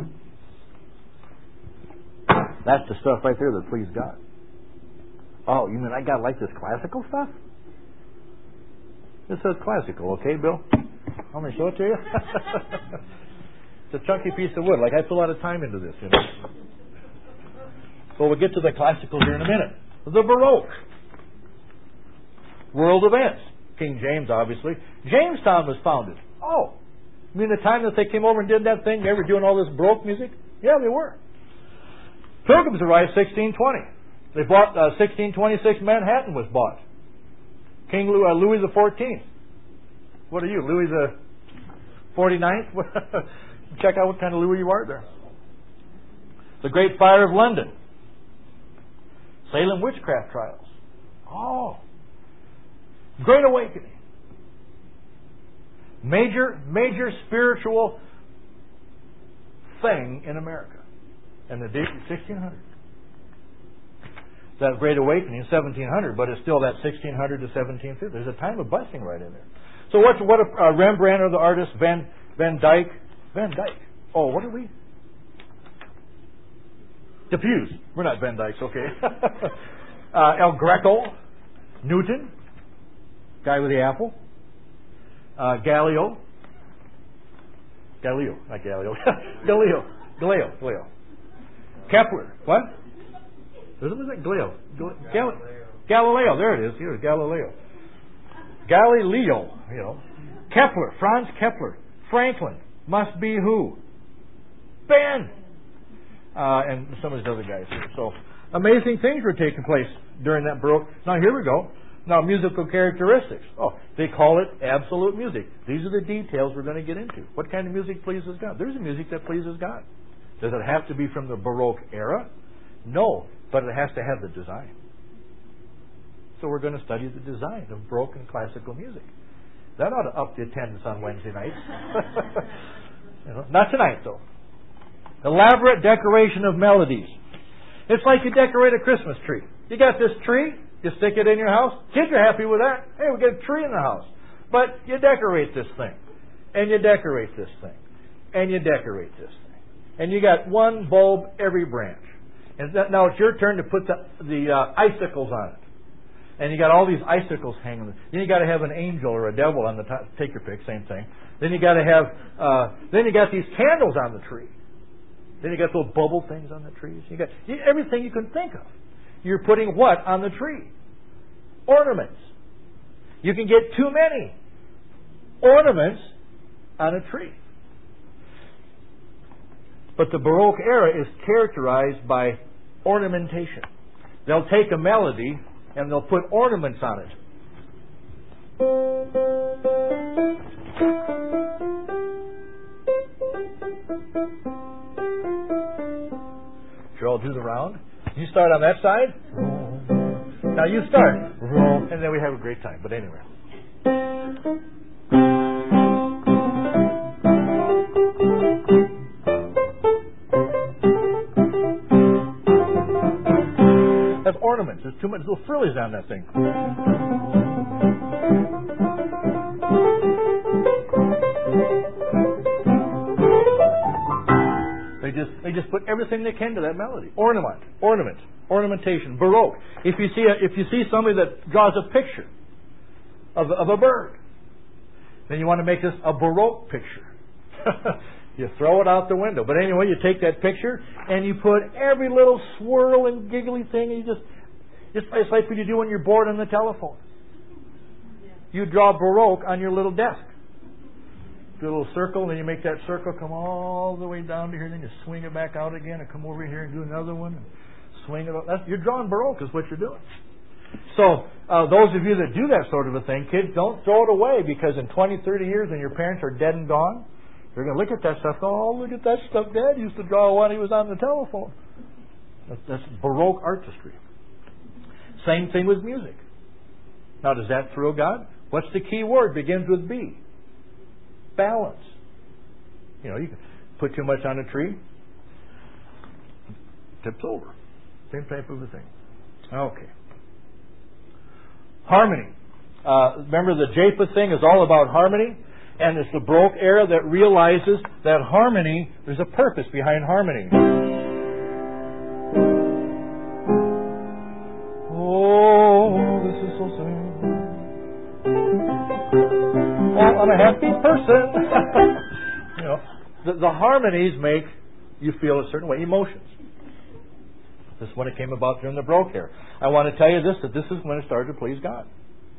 the stuff right there that pleased God. Oh, you mean God like this classical stuff? It says classical, okay, Bill? I'm going to show it to you. It's a chunky piece of wood. Like, I put a lot of time into this, So we'll get to the classical here in a minute. The Baroque. World events. King James, obviously. Jamestown was founded. Oh, you mean the time that they came over and did that thing? They were doing all this Baroque music? Yeah, they were. Pilgrims arrived 1620. They bought 1626. Manhattan was bought. King Louis the 14th. What are you, Louis the 49th? Check out what kind of Louis you are there. The Great Fire of London. Salem witchcraft trials. Oh. Great Awakening. Major spiritual thing in America in the 1600s. That Great Awakening, 1700, but it's still that 1600 to 1750. There's a time of blessing right in there. So what Rembrandt or the artist Van Dyck? Van Dyck. Oh, what are we? Diffuse. We're not Van Dykes, okay. El Greco, Newton, guy with the apple. Galileo. Kepler. What? Was it Galileo? Galileo. There it is. Here's Galileo. Kepler. Franz Kepler. Franklin. Must be who? Ben. And some of these other guys here. So, amazing things were taking place during that Baroque. Now, here we go. Now, musical characteristics. Oh, they call it absolute music. These are the details we're going to get into. What kind of music pleases God? There's a music that pleases God. Does it have to be from the Baroque era? No, but it has to have the design. So we're going to study the design of Baroque and classical music. That ought to up the attendance on Wednesday nights. Not tonight, though. Elaborate decoration of melodies. It's like you decorate a Christmas tree. You got this tree, you stick it in your house. Kids are happy with that. Hey, we got a tree in the house. But you decorate this thing. And you decorate this thing. And you decorate this thing. And you got one bulb every branch. And now it's your turn to put the icicles on it. And you got all these icicles hanging. Then you got to have an angel or a devil on the top. Take your pick, same thing. Then you got to have. Then you got these candles on the tree. Then you got those bubble things on the trees. You got everything you can think of. You're putting what on the tree? Ornaments. You can get too many ornaments on a tree. But the Baroque era is characterized by ornamentation. They'll take a melody and they'll put ornaments on it. Sure, I'll do the round. You start on that side. Now you start. And then we have a great time. But anyway. That's ornaments. There's too much little frillies on that thing. They just put everything they can to that melody. Ornamentation, Baroque. If you see somebody that draws a picture of a bird, then you want to make this a Baroque picture. You throw it out the window. But anyway, you take that picture and you put every little swirl and giggly thing. And it's like what you do when you're bored on the telephone. You draw Baroque on your little desk. Do a little circle, and then you make that circle come all the way down to here, and then you swing it back out again, and come over here and do another one, and swing it out. You're drawing Baroque is what you're doing. So those of you that do that sort of a thing, kids, don't throw it away, because in 20, 30 years, when your parents are dead and gone, they're going to look at that stuff, oh, look at that stuff Dad used to draw when he was on the telephone. That's Baroque artistry. Same thing with music. Now, does that thrill God? What's the key word? Begins with B. Balance. You can put too much on a tree, tips over. Same type of a thing. Okay. Harmony. Remember, the Japheth thing is all about harmony, and it's the Baroque era that realizes that harmony, there's a purpose behind harmony. Oh, this is so sad. Oh, I'm a happy person. The harmonies make you feel a certain way. Emotions. This is when it came about during the Baroque era. I want to tell you that this is when it started to please God.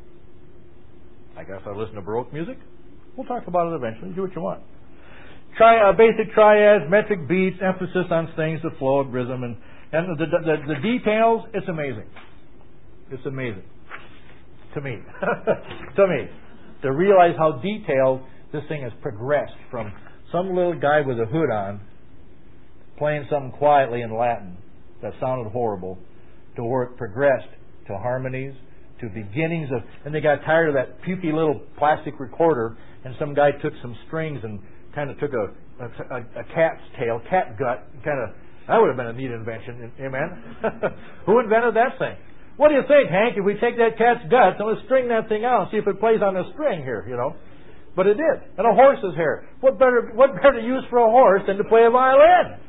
I guess I listen to Baroque music. We'll talk about it eventually. Do what you want. Basic triads, metric beats, emphasis on things, the flow of rhythm, and the details. It's amazing. It's amazing to me. To me. To realize how detailed this thing has progressed from some little guy with a hood on playing something quietly in Latin that sounded horrible to where it progressed to harmonies, to beginnings of, and they got tired of that pukey little plastic recorder, and some guy took some strings and kind of took a cat's tail, cat gut, that would have been a neat invention, amen? Who invented that thing? What do you think, Hank, if we take that cat's guts and let's string that thing out and see if it plays on a string here, But it did. And a horse's hair. What better to use for a horse than to play a violin?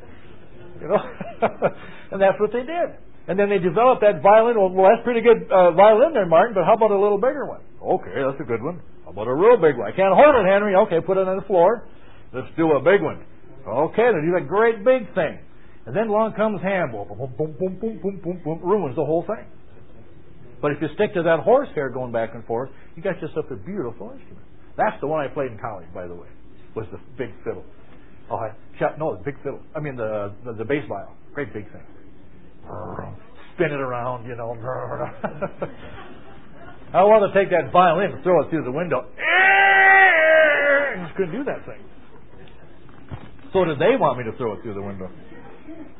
And that's what they did. And then they developed that violin. Well, that's pretty good violin there, Martin, but how about a little bigger one? Okay, that's a good one. How about a real big one? I can't hold it, Henry. Okay, put it on the floor. Let's do a big one. Okay, they do a great big thing. And then along comes Ham. Boom, boom, boom, boom, boom, boom, boom, boom, ruins the whole thing. But if you stick to that horsehair going back and forth, you got yourself a beautiful instrument. That's the one I played in college, by the way, was the big fiddle. The big fiddle. I mean the bass viol. Great big thing. Spin it around, I want to take that violin and throw it through the window. I just couldn't do that thing. So did they want me to throw it through the window?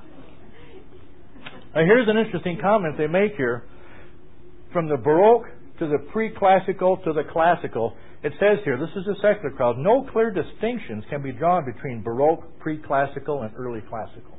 Now here's an interesting comment they make here. From the Baroque to the pre-classical to the classical. It says here, this is a secular crowd, no clear distinctions can be drawn between Baroque, pre-classical, and early classical.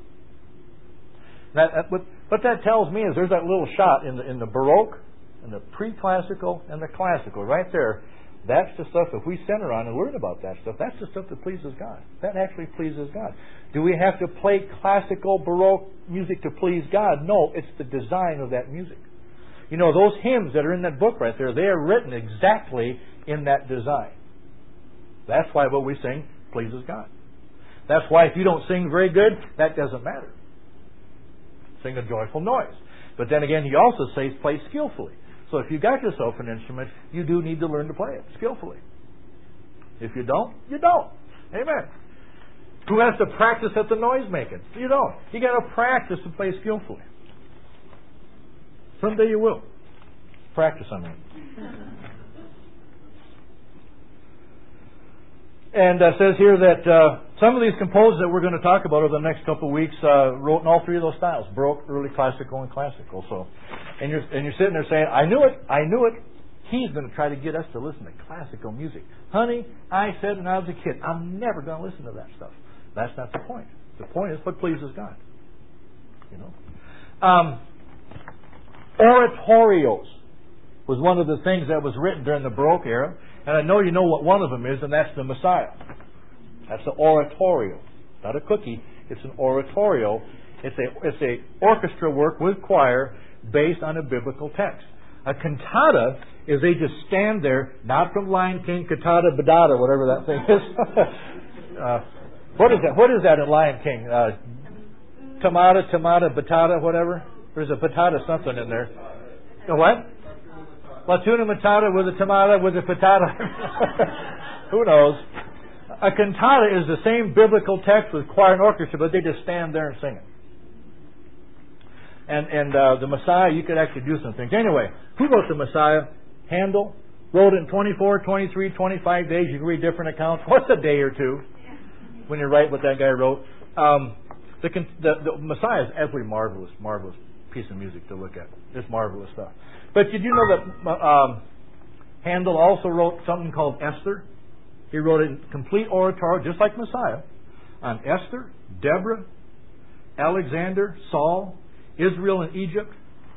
What that tells me is there's that little shot in the Baroque, and the pre-classical, and the classical. Right there, that's the stuff, if we center on and learn about that stuff, that's the stuff that pleases God. That actually pleases God. Do we have to play classical, Baroque music to please God? No, it's the design of that music. You know, those hymns that are in that book right there, they are written exactly in that design. That's why what we sing pleases God. That's why if you don't sing very good, that doesn't matter. Sing a joyful noise. But then again, he also says play skillfully. So if you got yourself an instrument, you do need to learn to play it skillfully. If you don't, you don't. Amen. Who has to practice at the noise making? You don't. You got to practice to play skillfully. Someday you will. Practice on that. And it says here that some of these composers that we're going to talk about over the next couple of weeks wrote in all three of those styles: Baroque, early classical, and classical. So, and you're sitting there saying, "I knew it." He's going to try to get us to listen to classical music. Honey, I said when I was a kid, I'm never going to listen to that stuff. That's not the point. The point is what pleases God. You know. Oratorios was one of the things that was written during the Baroque era. And I know you know what one of them is, and that's the Messiah. That's the oratorio. Not a cookie. It's an oratorio. It's a orchestra work with choir based on a biblical text. A cantata is they just stand there, not from Lion King, cantata, badada, whatever that thing is. What is that? What is that in Lion King? Tamata, batata, whatever. There's a patata something in there. A what? La tuna matata with a tomato with a patata. Who knows? A cantata is the same biblical text with choir and orchestra, but they just stand there and sing it. And the Messiah, you could actually do some things. Anyway, who wrote the Messiah? Handel. Wrote it in 24, 23, 25 days. You can read different accounts. What's a day or two when you write what that guy wrote? The Messiah is absolutely marvelous piece of music to look at. It's marvelous stuff. But did you know that Handel also wrote something called Esther? He wrote a complete oratorio, just like Messiah, on Esther, Deborah, Alexander, Saul, Israel and Egypt.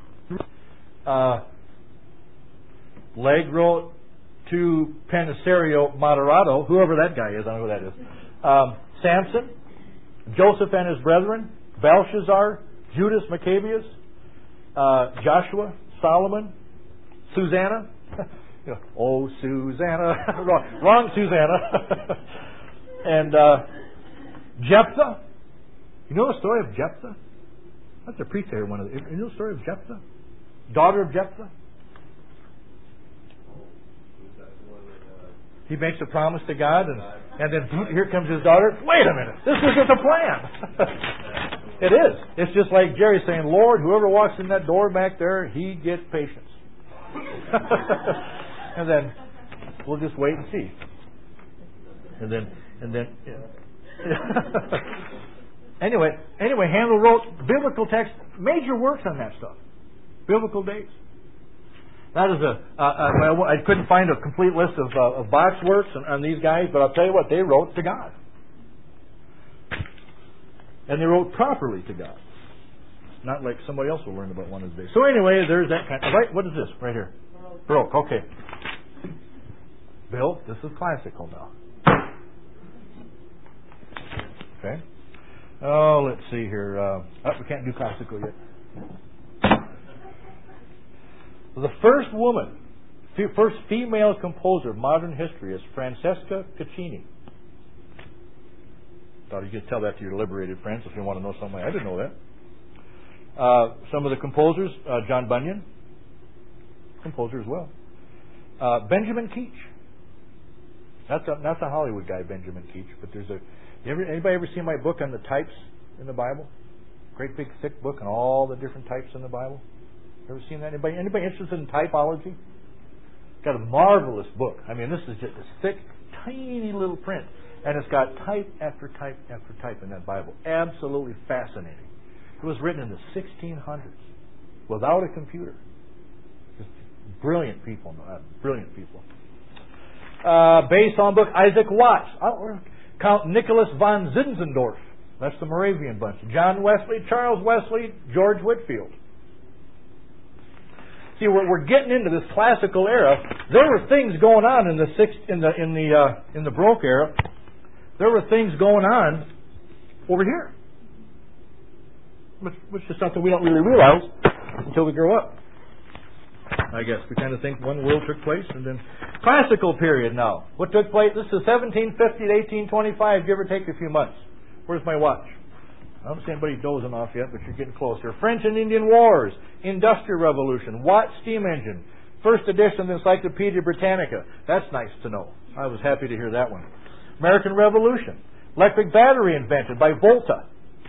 Legge wrote to Penserio Moderato, whoever that guy is, I don't know who that is. Samson, Joseph and his brethren, Belshazzar, Judas Maccabeus, Joshua, Solomon, Susanna. Oh, Susanna. wrong Susanna. And Jephthah. You know the story of Jephthah? That's a preacher here. You know the story of Jephthah? Daughter of Jephthah? He makes a promise to God, and then here comes his daughter. Wait a minute. This isn't the plan. It is. It's just like Jerry saying, Lord, whoever walks in that door back there, he gets patience. And then we'll just wait and see. And then Anyway, Handel wrote biblical text, major works on that stuff. Biblical dates. That is I couldn't find a complete list of Bach's works on these guys, but I'll tell you what, they wrote to God. And they wrote properly to God. Not like somebody else will learn about one of these days. So anyway, there's that kind of... Right, what is this right here? Baroque, okay. Bill, this is classical now. Okay. Oh, let's see here. We can't do classical yet. The first woman, first female composer of modern history is Francesca Caccini. Thought you could tell that to your liberated friends if you want to know something. I didn't know that. Some of the composers, John Bunyan, composer as well. Benjamin Keach. That's a Hollywood guy, Benjamin Keach. But there's anybody ever seen my book on the types in the Bible? Great big thick book on all the different types in the Bible. Ever seen that? Anybody interested in typology? Got a marvelous book. I mean, this is just a thick, tiny little print. And it's got type after type after type in that Bible. Absolutely fascinating. It was written in the 1600s without a computer. Just Brilliant people. Brilliant people. Bass songbook, Isaac Watts. Count Nicholas von Zinzendorf. That's the Moravian bunch. John Wesley, Charles Wesley, George Whitefield. See, we're getting into this classical era. There were things going on in the Baroque era. There were things going on over here, which is something we don't really realize until we grow up. I guess we kind of think one world took place, and then classical period now. What took place? This is 1750 to 1825, give or take a few months. Where's my watch? I don't see anybody dozing off yet, but you're getting closer. French and Indian Wars, Industrial Revolution, Watt steam engine, first edition of the Encyclopedia Britannica. That's nice to know. I was happy to hear that one. American Revolution, electric battery invented by Volta.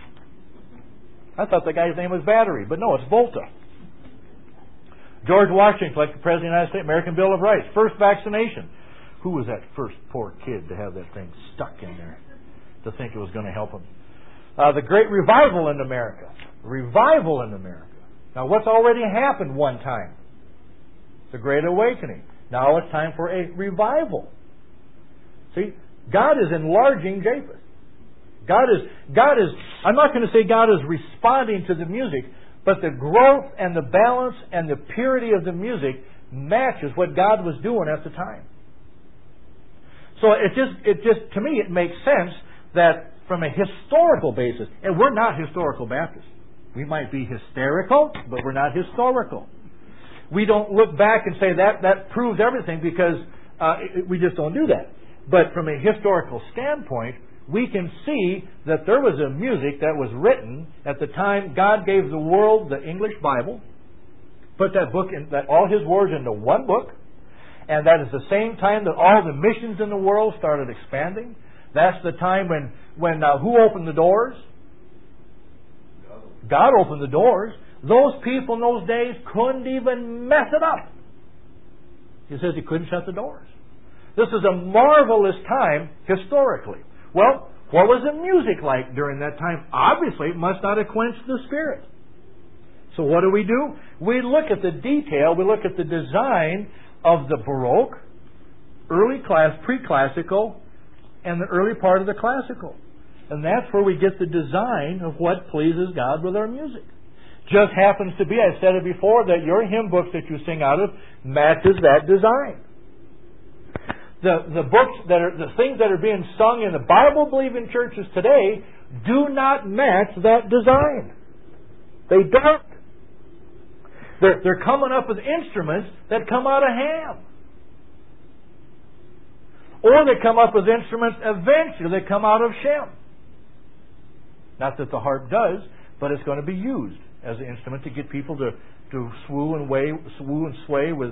I thought the guy's name was Battery, but no, it's Volta. George Washington, like the President of the United States, American Bill of Rights, first vaccination. Who was that first poor kid to have that thing stuck in there to think it was going to help him? The Great Revival in America. Revival in America. Now, what's already happened one time? The Great Awakening. Now it's time for a revival. See, God is enlarging Japheth. God is, I'm not going to say God is responding to the music, but the growth and the balance and the purity of the music matches what God was doing at the time. So it just to me, it makes sense that from a historical basis, and we're not historical Baptists. We might be hysterical, but we're not historical. We don't look back and say that proves everything, because we just don't do that. But from a historical standpoint, we can see that there was a music that was written at the time God gave the world the English Bible, put that book in, that all His words into one book, and that is the same time that all the missions in the world started expanding. That's the time when who opened the doors? God opened the doors. Those people in those days couldn't even mess it up. He says He couldn't shut the doors. This is a marvelous time historically. Well, what was the music like during that time? Obviously, it must not have quenched the Spirit. So what do? We look at the detail, we look at the design of the Baroque, pre-classical, and the early part of the classical. And that's where we get the design of what pleases God with our music. Just happens to be, I've said it before, that your hymn books that you sing out of matches that design. The books the things that are being sung in the Bible-believing churches today do not match that design. They don't. They're coming up with instruments that come out of Ham. Or they come up with instruments eventually that come out of Shem. Not that the harp does, but it's going to be used as an instrument to get people to swoo and sway with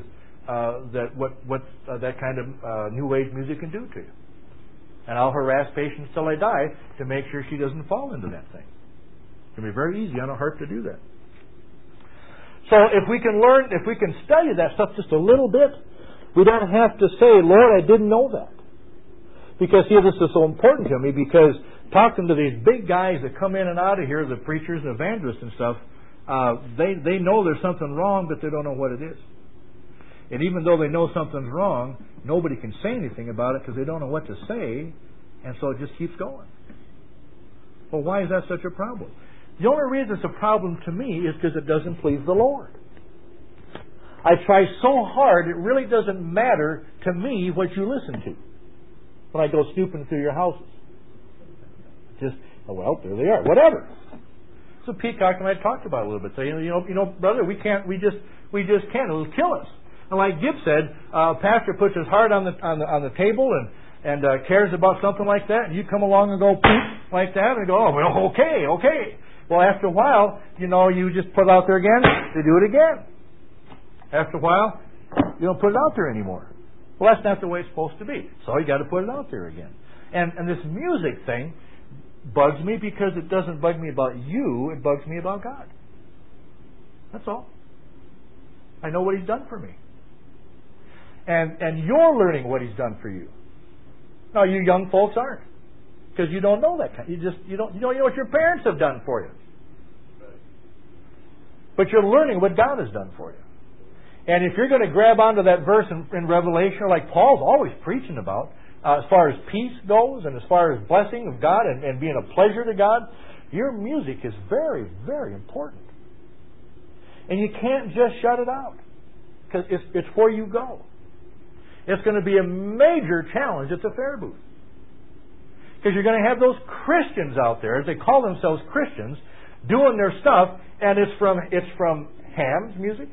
that kind of New Age music can do to you. And I'll harass patients till I die to make sure she doesn't fall into that thing. It can be very easy on a harp to do that. So if we can study that stuff just a little bit, we don't have to say, Lord, I didn't know that. Because here, this is so important to me, because talking to these big guys that come in and out of here, the preachers and evangelists and stuff, they know there's something wrong, but they don't know what it is. And even though they know something's wrong, nobody can say anything about it because they don't know what to say, and so it just keeps going. Well, why is that such a problem? The only reason it's a problem to me is because it doesn't please the Lord. I try so hard, it really doesn't matter to me what you listen to when I go snooping through your houses. Just, well, there they are. Whatever. So Peacock and I talked about it a little bit. So, you know, brother, we just can't. It'll kill us. And like Gibb said, pastor puts his heart on the table and cares about something like that, and you come along and go poop like that, and go, oh, well, okay. Well, after a while, you just put it out there again, they do it again. After a while, you don't put it out there anymore. Well, that's not the way it's supposed to be. So you got to put it out there again. And this music thing bugs me because it doesn't bug me about you, it bugs me about God. That's all. I know what He's done for me. And you're learning what He's done for you. Now, you young folks aren't, because you don't know that kind. You don't know what your parents have done for you. But you're learning what God has done for you. And if you're going to grab onto that verse in Revelation, like Paul's always preaching about, as far as peace goes and as far as blessing of God and being a pleasure to God, your music is very, very important. And you can't just shut it out, because it's where you go. It's going to be a major challenge at the fair booth. Because you're going to have those Christians out there, as they call themselves Christians, doing their stuff, and it's from Ham's music.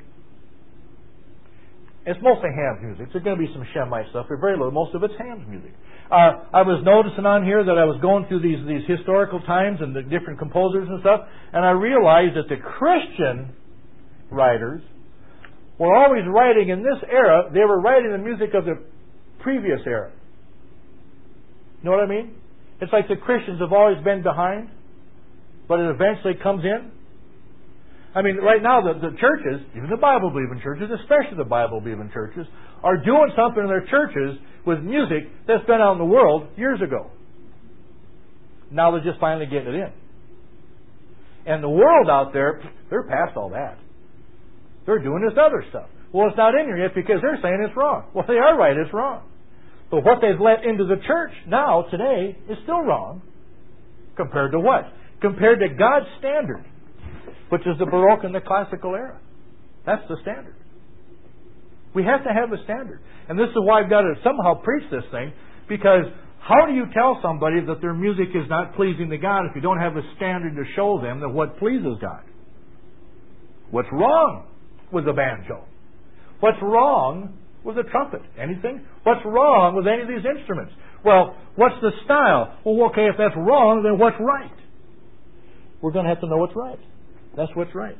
It's mostly Ham's music. There's going to be some Shemite stuff, but very little. Most of it's Ham's music. I was noticing on here that I was going through these historical times and the different composers and stuff, and I realized that the Christian writers were always writing in this era. They were writing the music of the previous era. You know what I mean? It's like the Christians have always been behind, but it eventually comes in. I mean, right now the churches, even the Bible-believing churches, especially the Bible-believing churches, are doing something in their churches with music that's been out in the world years ago. Now they're just finally getting it in. And the world out there, they're past all that. They're doing this other stuff. Well, it's not in here yet because they're saying it's wrong. Well, they are right, it's wrong. But what they've let into the church now, today, is still wrong. Compared to what? Compared to God's standard, which is the Baroque and the Classical era. That's the standard. We have to have a standard. And this is why I've got to somehow preach this thing, because how do you tell somebody that their music is not pleasing to God if you don't have a standard to show them that what pleases God? What's wrong with the banjo? What's wrong with the trumpet? Anything? What's wrong with any of these instruments? Well, what's the style? Well, okay, if that's wrong, then what's right? We're going to have to know what's right. That's what's right.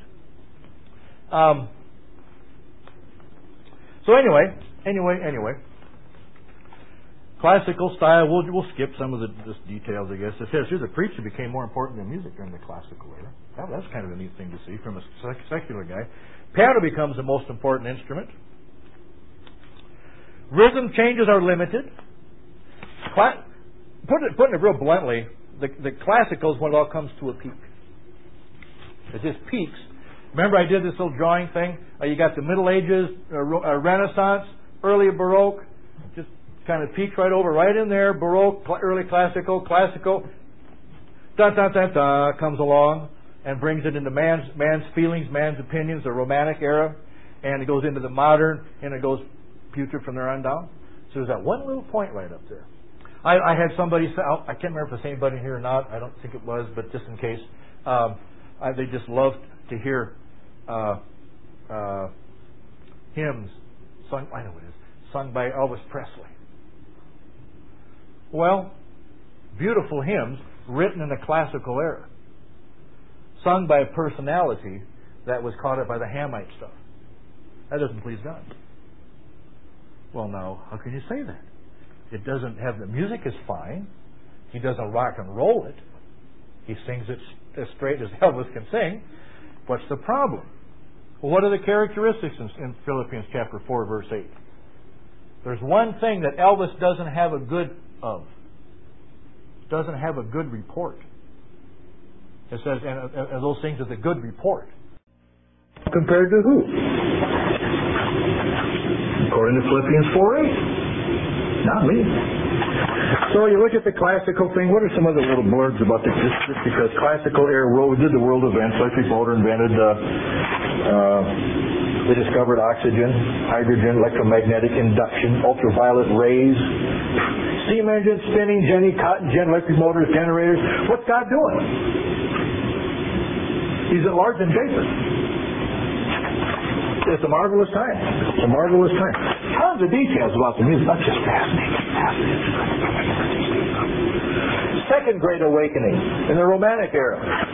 So anyway. Classical style, we'll skip some of the details, I guess. It says here the preacher became more important than music during the classical era. That's kind of a neat thing to see from a secular guy. Piano becomes the most important instrument. Rhythm changes are limited. Putting it real bluntly, the classical is when it all comes to a peak. It just peaks. Remember I did this little drawing thing? You got the Middle Ages, Renaissance, early Baroque, just kind of peaks right over, right in there. Baroque, early classical, comes along and brings it into man's feelings, man's opinions, the Romantic era, and it goes into the modern, and it goes putrid from there on down. So there's that one little point right up there. I had somebody say, I can't remember if it's anybody here or not. I don't think it was, but just in case, they just loved to hear hymns sung. I know it is sung by Elvis Presley. Well, beautiful hymns written in the classical era, sung by a personality that was caught up by the Hamite stuff. That doesn't please God. Well, now, how can you say that? It doesn't have the music is fine. He doesn't rock and roll it. He sings it as straight as Elvis can sing. What's the problem? Well, what are the characteristics in Philippians chapter 4, verse 8? There's one thing that Elvis doesn't have a good of. Doesn't have a good report. It says, and those things are the good report. Compared to who? According to Philippians 4:8. Not me. So you look at the classical thing. What are some other little blurbs about this? Just because classical era world, we did the world events. Electric motor invented. They discovered oxygen, hydrogen, electromagnetic induction, ultraviolet rays, steam engines spinning, cotton gin, electric motors, generators. What's God doing? He's enlarging Japheth. It's a marvelous time. It's a marvelous time. Tons of details about the music. That's just fascinating. Second Great Awakening in the Romantic era.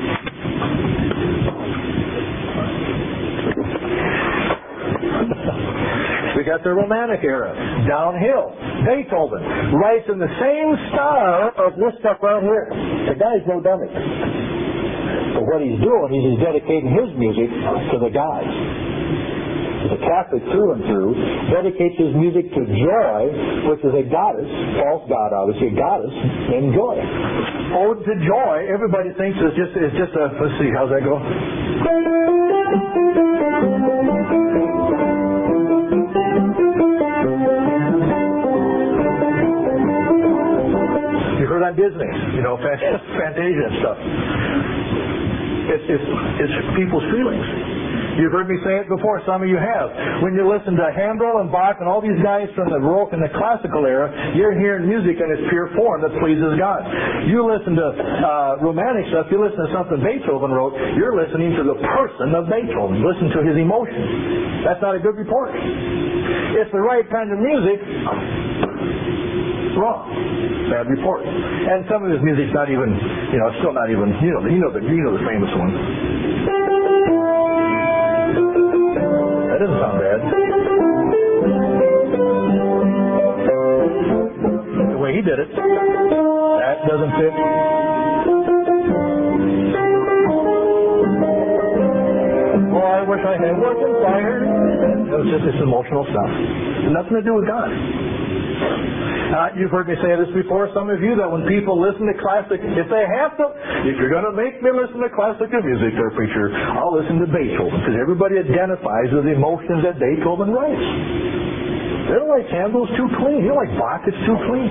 We got the Romantic era. Downhill. Beethoven writes in the same style of this stuff right here. The guy's no dummy. But what he's doing is he's dedicating his music to the gods. He's a Catholic through and through, dedicates his music to Joy, which is a goddess, false god obviously, a goddess named Joy. Ode to Joy, everybody thinks is just a, let's see, how's that go? Disney, Fantasia and stuff. It's people's feelings. You've heard me say it before, some of you have. When you listen to Handel and Bach and all these guys from the Baroque and the classical era, you're hearing music in its pure form that pleases God. You listen to romantic stuff, you listen to something Beethoven wrote, you're listening to the person of Beethoven. Listen to his emotions. That's not a good report. It's the right kind of music. Wrong. Bad report. And some of his music's not even, still not even, you know the famous one. That doesn't sound bad. The way he did it, that doesn't fit. Oh, I wish I had worked in fire. It's just this emotional stuff. Nothing to do with God. You've heard me say this before, some of you, that when people listen to classic, if you're going to make me listen to classical music, their preacher, I'll listen to Beethoven, because everybody identifies with the emotions that Beethoven writes. They don't like Handel's too clean. You don't like Bach, it's too clean.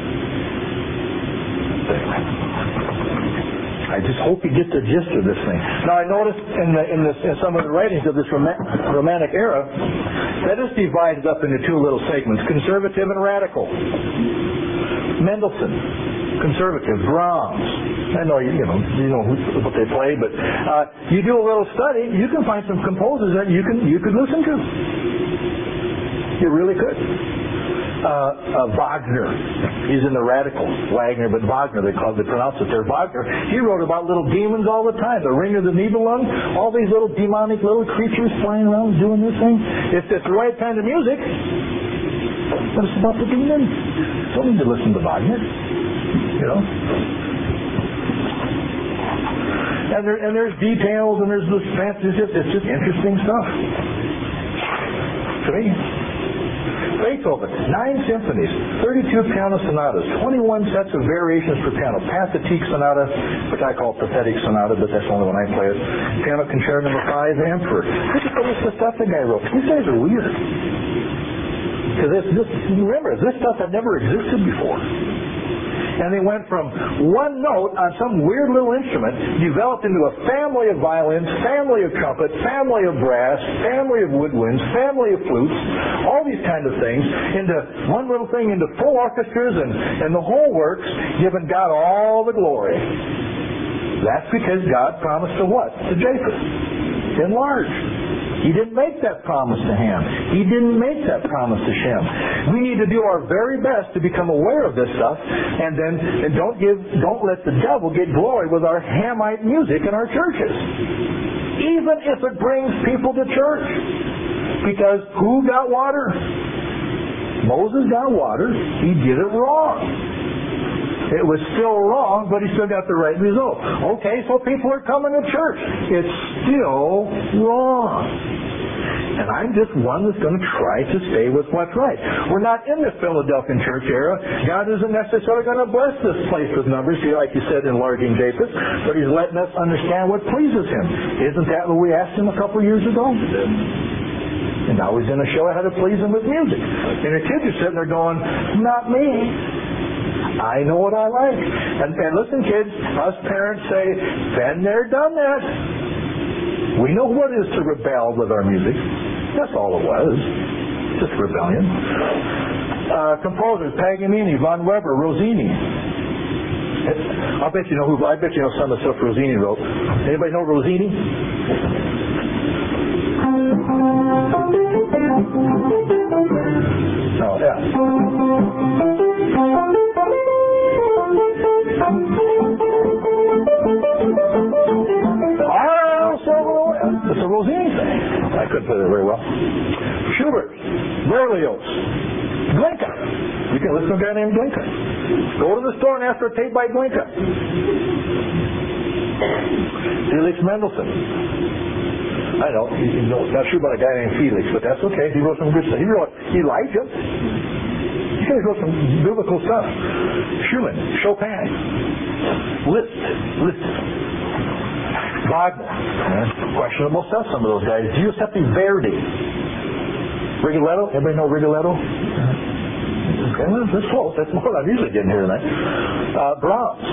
I just hope you get the gist of this thing. Now, I noticed in some of the writings of this Romantic era that is divided up into two little segments: conservative and radical. Mendelssohn, conservative. Brahms. I know you know what they play, but you do a little study, you can find some composers that you could listen to. You really could. Wagner. He's in the radical. Wagner, but Wagner, they pronounce it there. Wagner. He wrote about little demons all the time. The Ring of the Nibelung. All these little demonic little creatures flying around doing this thing. If it's the right kind of music, but it's about the demons. Don't need to listen to Wagner. And there's details and there's this fancy. It's just interesting stuff. To me. Beethoven, 9 symphonies, 32 piano sonatas, 21 sets of variations for piano, Pathetique Sonata, which I call Pathetic Sonata, but that's the only one I play it, Piano Concerto No. 5, Emperor. Look at the list of stuff the guy wrote. These guys are weird. Because remember, this stuff had never existed before. And they went from one note on some weird little instrument, developed into a family of violins, family of trumpet, family of brass, family of woodwinds, family of flutes, all these kind of things, into one little thing, into full orchestras and the whole works, giving God all the glory. That's because God promised to what? To Japheth. Enlarge. He didn't make that promise to Ham. He didn't make that promise to Shem. We need to do our very best to become aware of this stuff, and don't let the devil get glory with our Hamite music in our churches, even if it brings people to church. Because who got water? Moses got water. He did it wrong. It was still wrong, but he still got the right result. Okay, so people are coming to church. It's still wrong. And I'm just one that's going to try to stay with what's right. We're not in the Philadelphian church era. God isn't necessarily going to bless this place with numbers, like you said, enlarging Japheth, but He's letting us understand what pleases Him. Isn't that what we asked Him a couple years ago? And now He's going to show how to please Him with music. And the kids are sitting there going, not me. I know what I like. And listen, kids, us parents say, been there, done that. We know what it is to rebel with our music. That's all it was. Just rebellion. Composers, Paganini, Von Weber, Rossini. I bet you know some of the stuff Rossini wrote. Anybody know Rossini? Oh, yeah. It's a Rossini thing. I couldn't play that very well. Schubert, Berlioz, Glinka. You can listen to a guy named Glinka. Go to the store and ask for a tape by Glinka. Felix Mendelssohn. I know, not sure about a guy named Felix, but that's okay. He wrote some good stuff. He wrote Elijah. He wrote some biblical stuff. Schumann, Chopin, Liszt, Wagner. Questionable stuff, some of those guys. Giuseppe Verdi. Rigoletto. Everybody know Rigoletto? Okay, well, that's close. That's more than I'm usually getting here tonight. Brahms.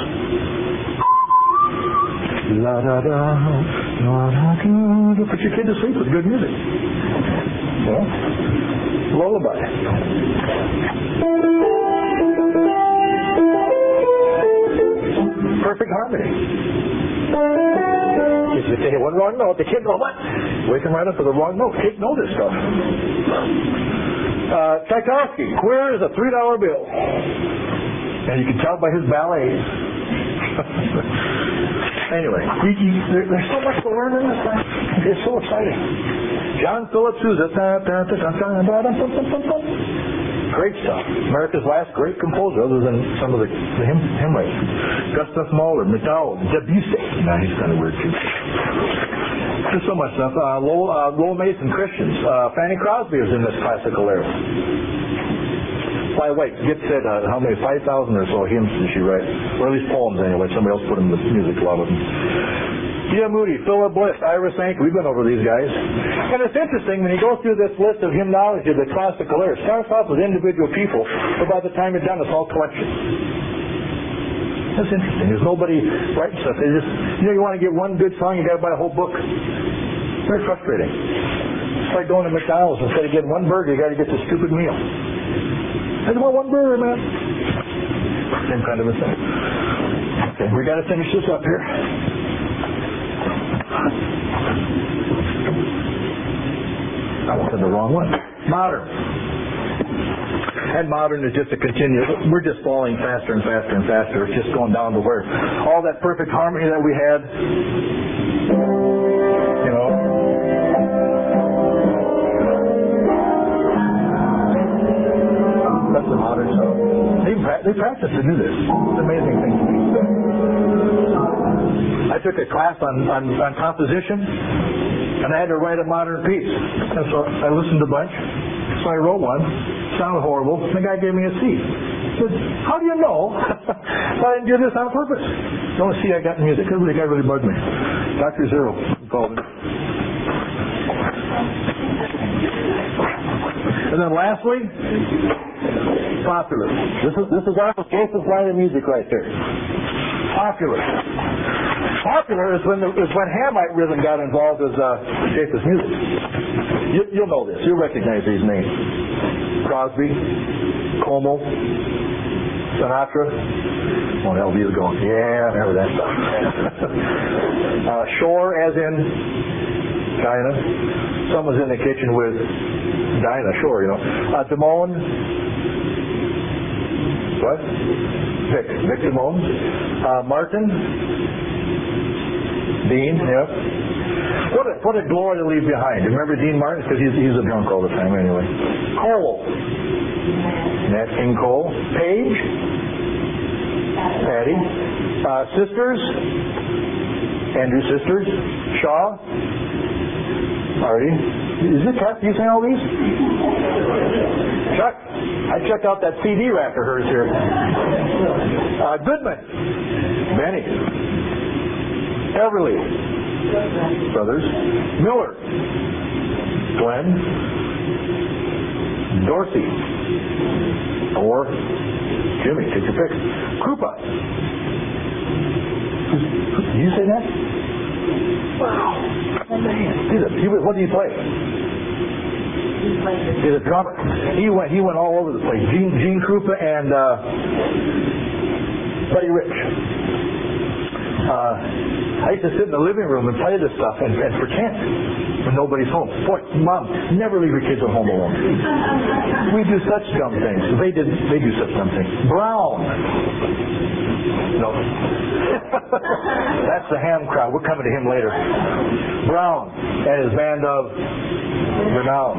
La da da, la da da. Put your kid to sleep with good music. Yeah. Lullaby. Perfect harmony. If they hit one wrong note, the kid go, what? Wake him right up to the wrong note. Kids know this stuff. Tchaikovsky, Queer is a $3 bill. And you can tell by his ballets. Anyway, there's so much to learn in this thing. It's so exciting. John Philip Sousa. Great stuff. America's last great composer, other than some of the hymn writers. Gustav Mahler, MacDowell, Debussy. Nah, he's kind of weird too. There's so much stuff. Lowell Mason, Christians. Fanny Crosby is in this classical era. Why, wait, Gip said how many, 5,000 or so hymns did she write? Or at least poems anyway. Somebody else put them with music, a lot of them. Dia Moody, Philip Bliss, Ira Sankey, we've been over these guys. And it's interesting when you go through this list of hymnology of the classical era, it starts off with individual people, but by the time you're done, it's all collections. That's interesting. There's nobody writing stuff. They just, you want to get one good song, you got to buy a whole book. Very frustrating. It's like going to McDonald's. Instead of getting one burger, you got to get the stupid meal. I just want one burger, man. Same kind of a thing. Okay, we got to finish this up here. I went to the wrong one. Modern. And modern is just a continuous. We're just falling faster and faster and faster. It's just going down to where all that perfect harmony that we had, you know. That's the modern stuff. They practice to do this. It's an amazing thing to me. I took a class on composition, and I had to write a modern piece. And so I listened a bunch. So I wrote one. Sounded horrible. And the guy gave me a C. He said, how do you know I didn't do this on purpose? The only C I got in music. The guy really bugged me. Dr. Zero called him. And then lastly, popular. This is our closest line of music right there. Popular. Popular is when Hamite rhythm got involved as Japheth's music. You'll know this. You'll recognize these names. Crosby, Como, Sinatra. Oh, hell, these are going. Yeah, I remember that stuff. Shore, as in China. Someone's in the kitchen with Dinah Shore, you know. Damone. What? Vic Damone. Martin. Dean, yep. What a glory to leave behind. Remember Dean Martin? Because he's a drunk all the time anyway. Cole. Nat King Cole. Page. Patty. Sisters. Andrew Sisters. Shaw. Artie. Is it Chuck? Do you say all these? Chuck. I checked out that CD rack of hers here. Goodman. Benny. Everly Brothers, Miller, Glenn, Dorsey, or Jimmy, take your pick. Krupa. Did you say that? Wow. Man. What do you play? He's a drummer. He went all over the place. Gene Krupa and Buddy Rich. I used to sit in the living room and play this stuff and pretend when nobody's home. Boy, Mom, never leave your kids at home alone. We do such dumb things. They do such dumb things. Brown. No. That's the Ham crowd. We're coming to him later. Brown and his band of renown.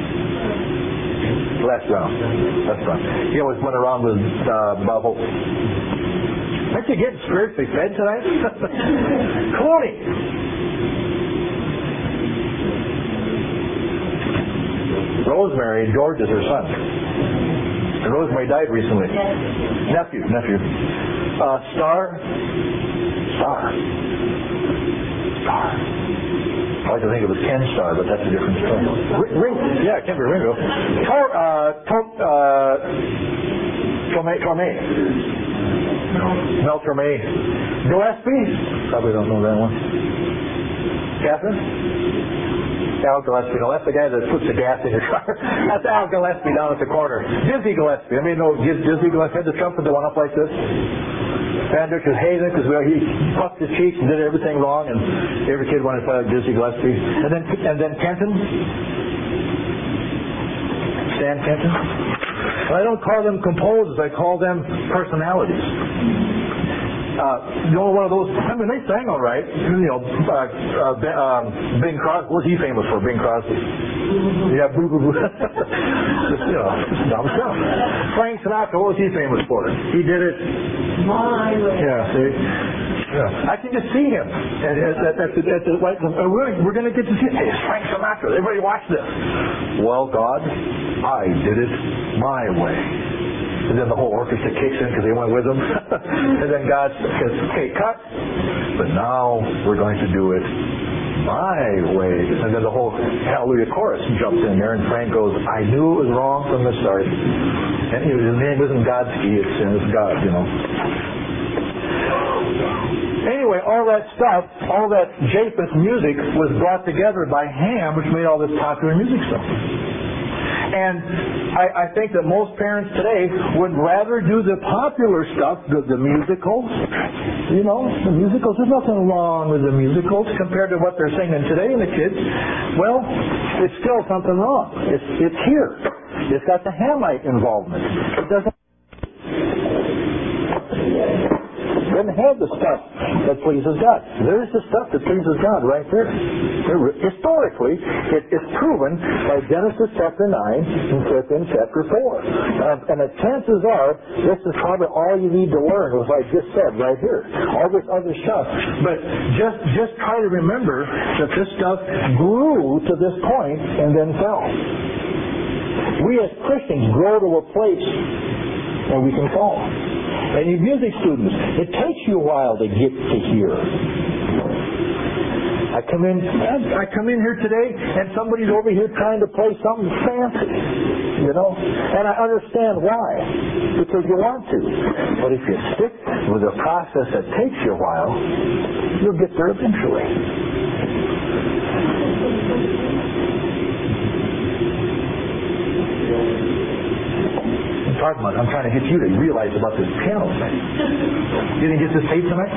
Les Brown. That's Brown. He always went around with Bob Hope. Aren't you getting spiritually fed tonight? Clooney. Rosemary, George is her son. And Rosemary died recently. Nephew. Star. I like to think it was Ken Starr, but that's a different story. Yeah, Ken Ringo. Torme. Mel Torme. Gillespie? Probably don't know that one. Catherine? Al Gillespie. No, that's the guy that puts the gas in your car. That's Al Gillespie down at the corner. Dizzy Gillespie. I mean, no, Dizzy Gillespie had the trumpet that went up like this. Van Dyck was hazing because he puffed his cheeks and did everything wrong, and every kid wanted to play like Dizzy Gillespie. And then Kenton. Stan Kenton. I don't call them composers, I call them personalities. One of those, I mean, they sang all right. Bing Crosby, what was he famous for, Bing Crosby? Yeah, boo boo boo. Just, dumb stuff. Frank Sinatra, what was he famous for? He did it. My way. Yeah, see? Yeah. I can just see him. And we're going to get to see him. Hey, it's Frank Sinatra. Everybody watch this. Well, God, I did it my way. And then the whole orchestra kicks in because they went with him. And then God says, okay, cut. But now we're going to do it my way. And then the whole Hallelujah chorus jumps in there, and Frank goes, I knew it was wrong from the start. And his name isn't Godsky, it's God, Anyway, all that stuff, all that Japheth music was brought together by Ham, which made all this popular music stuff. And I think that most parents today would rather do the popular stuff, the musicals. The musicals. There's nothing wrong with the musicals compared to what they're singing today in the kids. Well, it's still something wrong. It's here. It's got the Hamite involvement. It doesn't have the stuff that pleases God. There's the stuff that pleases God right there. Historically, it's proven by Genesis chapter 9 and Philippians chapter 4. And the chances are, this is probably all you need to learn, as I just said right here. All this other stuff. But just try to remember that this stuff grew to this point and then fell. We as Christians grow to a place where we can fall. And you music students, it takes you a while to get to here. I come in here today, and somebody's over here trying to play something fancy, and I understand why, because you want to. But if you stick with a process that takes you a while, you'll get there eventually. I'm trying to get you to realize about this piano thing. You didn't get this tape tonight?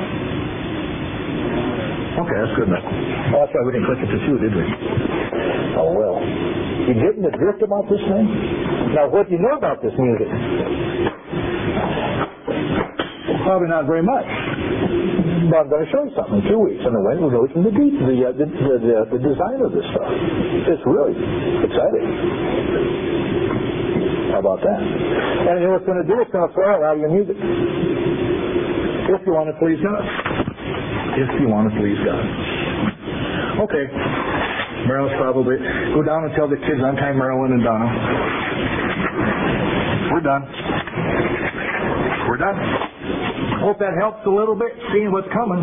Okay, that's good enough. Oh, that's why we didn't click it to two, did we? Oh, well. You getting the drift about this thing? Now, what do you know about this music? Probably not very much. But I'm going to show you something in 2 weeks, and then we'll go into the design of this stuff. It's really exciting. How about that? And you know what's going to do? It's going to throw out your music. If you want to please God. If you want to please God. Okay. Marilyn's probably... Go down and tell the kids untie Marilyn and Donna. We're done. We're done. Hope that helps a little bit, seeing what's coming.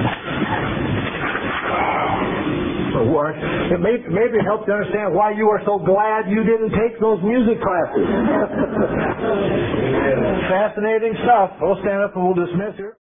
It maybe helps you understand why you are so glad you didn't take those music classes. Fascinating stuff. We'll stand up and we'll dismiss here.